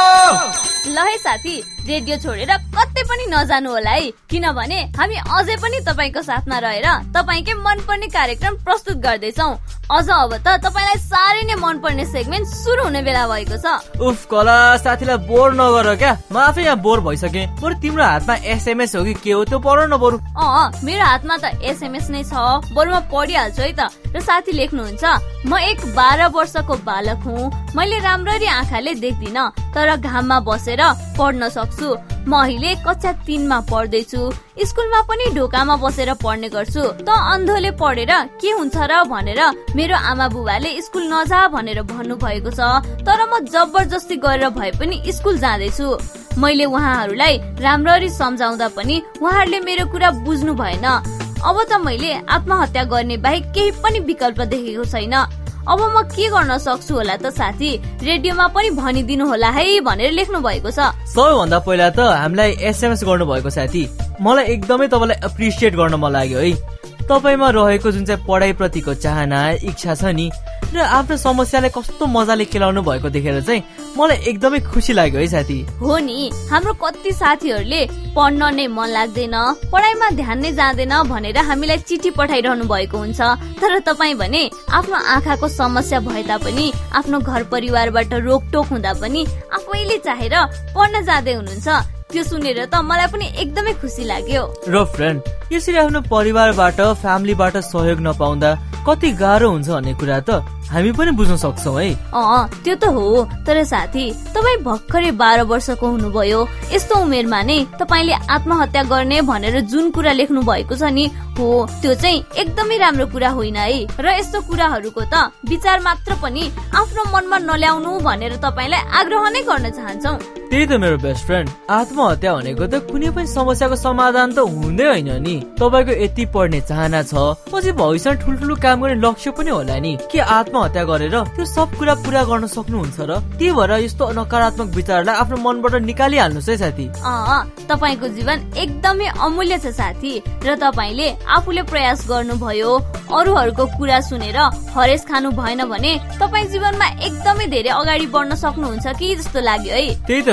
ल है साथी रेडियो छोडेर कतै पनि नजानु होला है किनभने हामी अझै पनि तपाईको साथमा रहेर तपाईकै मनपर्ने कार्यक्रम प्रस्तुत गर्दैछौँ। अझ अब त तपाईलाई साह्रै नै मनपर्ने सेगमेन्ट सुरु हुने बेला भएको छ। उफ कला साथीलाई बोर नगर क्या म आफै यहाँ बोर भइसकेँ। बरु तिम्रो हातमा एसएमएस हो कि के हो त्यो पढ न बरु। अँ मेरो हातमा त एसएमएस नै छ बरु म पढिहाल्छु है त। र साथी लेख्नुहुन्छ म एक बाह्र वर्षको बालक हुँ मैले राम्ररी आँखाले देख्दिन तर घाममा बसेर पढ्न सक्छु। म अहिले कक्षा तीनमा पढ्दैछु स्कुलमा पनि ढोकामा बसेर पढ्ने गर्छु। त अन्धोले पढेर के हुन्छ र भनेर मेरो आमा बुबाले स्कुल नजा भनेर भन्नु भएको छ तर म जबरजस्ती गरेर भए पनि स्कुल जाँदैछु। मैले उहाँहरूलाई राम्ररी सम्झाउँदा पनि उहाँहरूले मेरो कुरा बुझ्नु भएन। अब त मैले आत्महत्या गर्ने बाहेक केही पनि विकल्प देखेको छैन। अब म के गर्न सक्छु होला त साथी रेडियोमा पनि भनिदिनु होला है भनेर लेख्नु भएको छ। सबैभन्दा पहिला त हामीलाई एसएमएस गर्नु भएको साथी मलाई एकदमै तपाईँलाई एप्रिसिएट गर्न मन लाग्यो है। तपाईँमा रहेको जुन चाहिँ पढाइ प्रतिको चाहना इच्छा छ नि र आफ्नो समस्यालाई कस्तो मजाले खेलाउनु भएको देखेर चाहिँ मलाई एकदमै खुसी लाग्यो है साथी। हो नि हाम्रो कति साथीहरूले पढ्न नै मन लाग्दैन पढाइमा ध्यान नै जाँदैन भनेर हामीलाई चिठी पठाइरहनु भएको हुन्छ तर तपाईँ भने आफ्नो आँखाको समस्या भए तापनि आफ्नो घर परिवारबाट रोकटोक हुँदा पनि आफैले चाहेर पढ्न जाँदै हुनुहुन्छ। त्यो सुनेर त मलाई पनि एकदमै खुसी लाग्यो। र फ्रेन्ड यसरी आफ्नो परिवारबाट फ्यामिलीबाट सहयोग नपाउँदा कति गाह्रो हुन्छ भन्ने कुरा त हामी पनि बुझ्न सक्छौँ है। अँ त्यो त हो तर साथी तपाईँ भर्खरै बाह्र वर्षको हुनुभयो यस्तो उमेरमा नै तपाईँले आत्महत्या गर्ने भनेर जुन कुरा लेख्नु भएको छ नि हो त्यो चाहिँ एकदमै राम्रो कुरा होइन है। र यस्तो कुराहरूको त विचार मात्र पनि आफ्नो मनमा नल्याउनु भनेर तपाईँलाई आग्रह नै गर्न चाहन्छौ। त्यही त मेरो बेस्ट फ्रेन्ड आत्महत्या भनेको त कुनै पनि समस्याको समाधान त हुँदै होइन नि। तपाईँको यति पढ्ने चाहना छ पछि भविष्यमा ठुल्ठुलो काम गर्ने लक्ष्य पनि होला नि के आत्महत्या गरेर त्यो सब कुरा पूरा गर्न सक्नुहुन्छ र त्यही भएर यस्तो नकारात्मक विचारलाई आफ्नो मनबाट निकालिहाल्नुहोस् है साथी। अँ तपाईँको जीवन एकदमै अमूल्य छ साथी र तपाईँले आफूले प्रयास गर्नुभयो अरूहरूको कुरा सुनेर हरेस खानु भएन भने तपाईँ जीवनमा एकदमै धेरै अगाडि बढ्न सक्नुहुन्छ कि जस्तो लाग्यो है। त्यही त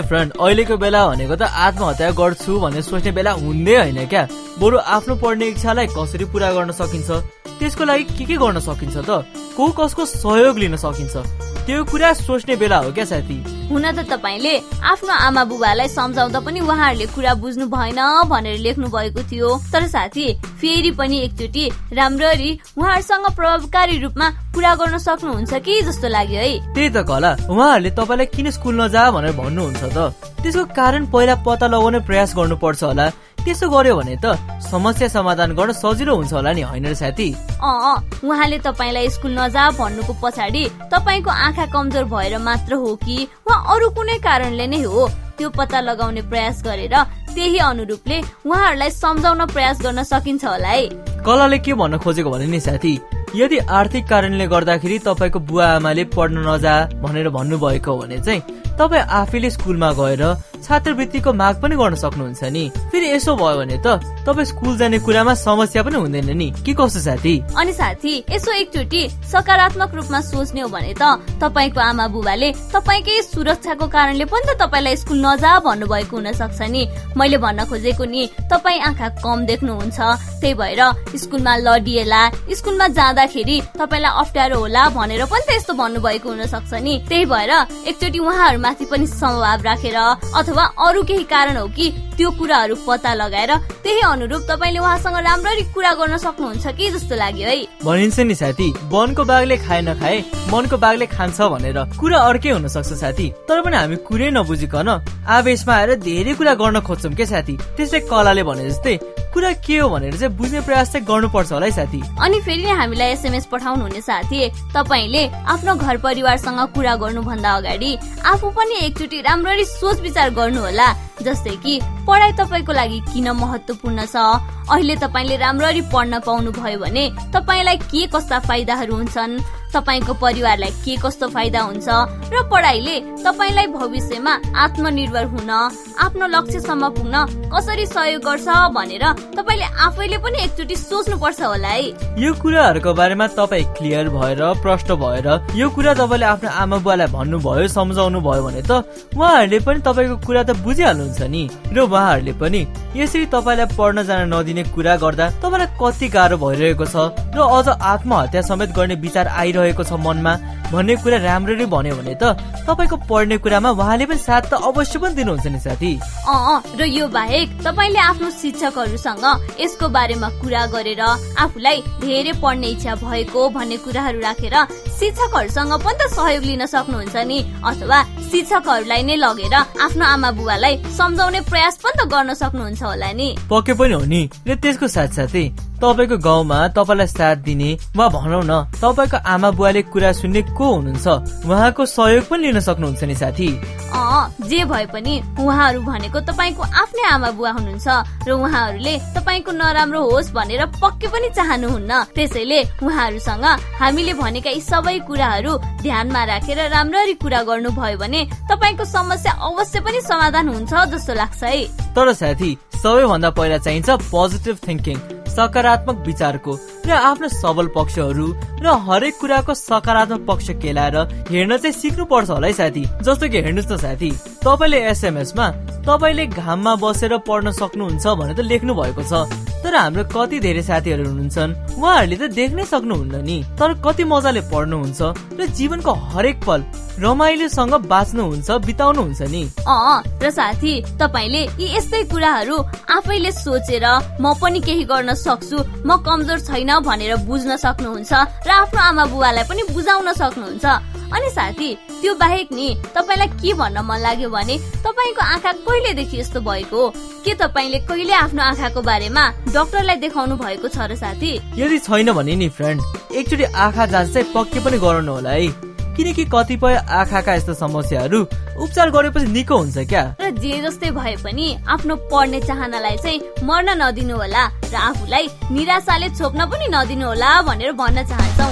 फ्रेन्ड, अहिलेको बेला भनेको त आत्महत्या गर्छु भन्ने सोच्ने बेला हुँदै होइन क्या। बरु आफ्नो पढ्ने इच्छालाई कसरी पूरा गर्न सकिन्छ, त्यसको लागि के के गर्न सकिन्छ त, को कसको सहयोग लिन सकिन्छ, त्यो कुरा सोच्ने बेला हो क्या साथी। हुन त तपाईले आफ्नो आमा बुबालाई सम्झाउँदा पनि उहाँहरूले कुरा बुझ्नु भएन भनेर लेख्नु भएको थियो। तर साथी फेरि पनि एकचोटि राम्ररी उहाँहरूसँग प्रभावकारी रूपमा कुरा गर्न सक्नुहुन्छ कि जस्तो लाग्यो है। त्यही त कला, उहाँहरूले तपाईलाई किन स्कुल नजा भनेर भन्नुहुन्छ त, त्यसको कारण पहिला पत्ता लगाउने प्रयास गर्नुपर्छ होला। त्यसो गर्यो भने त समस्या समाधान गर्न सजिलो हुन्छ होला नि, होइन र साथी? अँ, उहाँले तपाईलाई स्कुल नजा भन्नुको पछाडि तपाईको आँखा कमजोर भएर मात्र हो कि वा अरू कुनै कारणले नै हो, त्यो पत्ता लगाउने प्रयास गरेर त्यही अनुरूपले उहाँहरूलाई सम्झाउन प्रयास गर्न सकिन्छ होला है। कलाले के भन्न खोजेको भने नि साथी, यदि आर्थिक कारणले गर्दाखेरि तपाईको बुवा आमाले पढ्न नजा भनेर भन्नुभएको हो भने चाहिँ तपाईँ आफैले स्कुलमा गएर छात्रवृत्तिको माग पनि गर्न सक्नुहुन्छ नि। फेरि यसो भयो भने त तपाईँ स्कुल जाने कुरामा समस्या पनि हुँदैन नि, के कस्तो साथी? अनि साथी यसो एकचोटि सकारात्मक रूपमा सोच्ने हो भने त तपाईको आमा बुबाले तपाईकै सुरक्षाको कारणले पनि त तपाईलाई स्कुल नजा भन्नुभएको हुन सक्छ नि। मैले भन्न खोजेको नि, तपाईँ आँखा कम देख्नुहुन्छ, त्यही भएर स्कुलमा लडिएला, स्कुलमा जाँदाखेरि तपाईलाई अप्ठ्यारो होला भनेर पनि त यस्तो भन्नुभएको हुन सक्छ नि। त्यही भएर एकचोटि उहाँहरूमाथि पनि समभाव राखेर अथवा अरू केही कारण हो कि त्यो कुराहरू पत्ता लगाएर त्यही अनुरूप तपाईले उहाँसँग राम्ररी कुरा गर्न सक्नुहुन्छ कि जस्तो लाग्यो है। भनिन्छ नि साथी, वनको बाघले खाए नखाए मनको बाघले खान्छ भनेर कुरा अर्कै हुन सक्छ साथी। तर पनि हामी कुरै नबुझिकन आवेशमा आएर धेरै कुरा गर्न खोज्छौँ के साथी। त्यसै कलाले भने जस्तै कुरा के हो भनेर चाहिँ बुझ्ने प्रयास चाहिँ गर्नुपर्छ होला है साथी। अनि फेरि हामीलाई एसएमएस पठाउनु हुने साथी, तपाईले आफ्नो घर परिवारसँग कुरा गर्नुभन्दा अगाडि आफू पनि एकचोटि राम्ररी सोच विचार गर्नु होला। जस्तै कि पढाइ तपाईको लागि किन महत्वपूर्ण छ, अहिले तपाईले राम्ररी पढ्न पाउनु भयो भने तपाईलाई के कस्ता फाइदाहरू हुन्छन्, तपाईको परिवारलाई के कस्तो फाइदा हुन्छ र पढाइले तपाईलाई भविष्यमा आत्मनिर्भर हुन, आफ्नो लक्ष्यसम्म पुग्न कसरी सहयोग गर्छ भनेर तपाईले आफैले पनि एकचोटि सोच्नु पर्छ होला है। यो कुराहरूको बारेमा तपाईँ क्लियर भएर प्रष्ट भएर यो कुरा तपाईले आफ्नो आमा बुवालाई भन्नुभयो, सम्झाउनु भयो भने त उहाँहरूले पनि तपाईको कुरा त बुझिहाल्नुहुन्छ नि। र उहाँहरूले पनि यसरी तपाईलाई पढ्न जान नदिने कुरा गर्दा तपाईलाई कति गाह्रो भइरहेको छ र अझ आत्महत्या समेत गर्ने विचार आइरहेको छ मनमा भन्ने कुरा राम्ररी भन्यो भने त तपाईको पढ्ने कुरामा उहाँले पनि साथ त अवश्य पनि दिनुहुन्छ नि साथी। अँ, र यो बाहेक तपाईले आफ्नो शिक्षकहरूसँग यसको बारेमा कुरा गरेर आफूलाई धेरै पढ्ने इच्छा भएको भन्ने कुराहरू राखेर शिक्षकहरूसँग पनि त सहयोग लिन सक्नुहुन्छ नि, अथवा शिक्षकहरूलाई नै लगेर आफ्नो आमा बुवालाई सम्झाउने प्रयास पनि त गर्न सक्नुहुन्छ होला नि। पक्कै पनि हो नि। र त्यसको साथसाथै तपाईको गाउँमा तपाईलाई साथ दिने वा भनौँ न तपाईको आमा बुवाले कुरा सुन्ने को हुनुहुन्छ, उहाँको सहयोग पनि लिन सक्नुहुन्छ नि साथी। अँ, जे भए पनि उहाँहरू भनेको तपाईको आफ्नै आमा बुवा हुनुहुन्छ र उहाँहरूले तपाईको नराम्रो होस् भनेर पक्कै पनि चाहनुहुन्न। त्यसैले उहाँहरूसँग हामीले भनेका यी सबै कुराहरू ध्यानमा राखेर राम्ररी कुरा गर्नुभयो भने तपाईको समस्या अवश्य पनि समाधान हुन्छ जस्तो लाग्छ है। तर साथी सबैभन्दा पहिला चाहिन्छ पोजिटिभ थिंकिङ, सकारात्मक विचारको र आफ्नो सबल पक्षहरू र हरेक कुराको सकारात्मक पक्ष केलाएर हेर्न चाहिँ सिक्नु पर्छ होला है साथी। जस्तो कि हेर्नुस् न साथी, तपाईले एसएमएसमा तपाईले घाममा बसेर पढ्न सक्नुहुन्छ भने त लेख्नु भएको छ, तर हाम्रो कति धेरै साथीहरू हुनुहुन्छन् उहाँहरूले त देख्नै सक्नुहुन्न नि, तर कति मजाले पढ्नुहुन्छ र जीवनको हरेक पल रमाइलोसँग बाँच्नुहुन्छ, बिताउनुहुन्छ नि। अँ, र साथी तपाईले यी यस्तै कुराहरू आफैले सोचेर म पनि केही गर्न सक्छु, म कमजोर छैन भनेर बुझ्न सक्नुहुन्छ र आफ्नो आमा बुवालाई पनि बुझाउन सक्नुहुन्छ। अनि साथी त्यो बाहेक नि तपाईलाई के भन्न मन लाग्यो भने तपाईको आँखा कहिलेदेखि यस्तो भएको, के तपाईले कहिले आफ्नो आँखाको बारेमा डाक्टरलाई देखाउनु भएको छ र साथी? यदि छैन भने नि फ्रेन्ड एकचोटि आँखा जाँच चाहिँ पक्कै पनि गराउनु होला है, किनकि कतिपय आँखाका यस्तो समस्याहरू उपचार गरेपछि निको हुन्छ क्या। र जे जस्तै भए पनि आफ्नो पढ्ने चाहनालाई चाहिँ मर्न नदिनु होला र आफूलाई निराशाले छोप्न पनि नदिनु होला भनेर भन्न चाहन्छौ।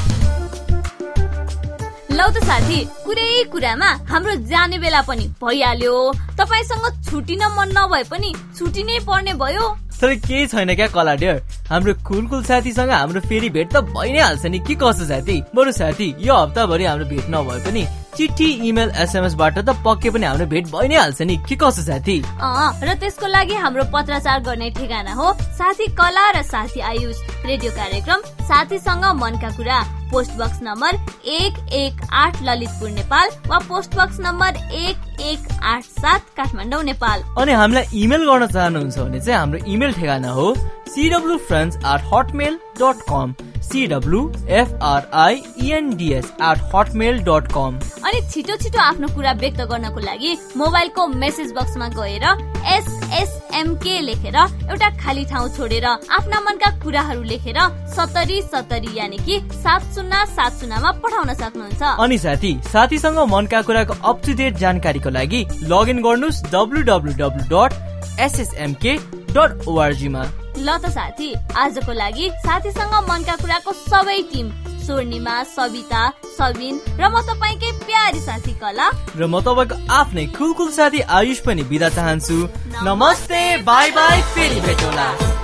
लौ त साथी, कुरै कुरामा हाम्रो जाने बेला पनि भइहाल्यो। तपाईसँग छुटिन मन नभए पनि छुटिनै पर्ने भयो। तर केही छैन क्या कला डियर, हाम्रो कुल कुल साथीसँग हाम्रो फेरि भेट त भइ नै हाल्छ नि, के कसो साथी? बरु साथी यो हप्ताभरि हाम्रो भेट नभए पनि चिठी इमेल एसएमएसबाट त पक्कै पनि हाम्रो भेट भइ नै हाल्छ नि, के कसो साथी? अँ, र त्यसको लागि हाम्रो पत्राचार गर्ने ठेगाना हो साथी कला र साथी आयुष, रेडियो कार्यक्रम साथीसँग मनका कुरा, पोस्ट बक्स नम्बर एक एक आठ ललितपुर नेपाल वा पोस्ट बक्स नम्बर एक एक आठ सात काठमाडौँ नेपाल। अनि हामीलाई इमेल गर्न चाहनुहुन्छ भने चाहिँ हाम्रो इमेल ठेगाना हो CW friends at Hotmail dot com, सीडब्ल्यूएफआरआईएनडीएस at Hotmail dot कम। अनि छिटो छिटो आफ्नो कुरा व्यक्त गर्नको लागि मोबाइलको मेसेज बक्समा गएर एसएसएमके लेखेर एउटा खाली ठाउँ छोडेर आफ्ना मनका कुराहरू लेखेर सत्तरी सत्तरी यानि कि सात शून्य सात शून्यमा पठाउन सक्नुहुन्छ। अनि साथी साथीसँग मनका कुराको अप टु डेट जानकारीको लागि लगइन गर्नुहोस् W W W dot S S M K dot O R G मा। ल त साथी, आजको लागि साथीसँग मनका कुराको सबै टिम स्वर्णिमा, सविता, सबिन र म तपाईकै प्यारी साथी कला र म तपाईको आफ्नै कुलकुल साथी आयुष पनि बिदा चाहन्छु। नमस्ते, बाई बाई, फेरि भेटौँला।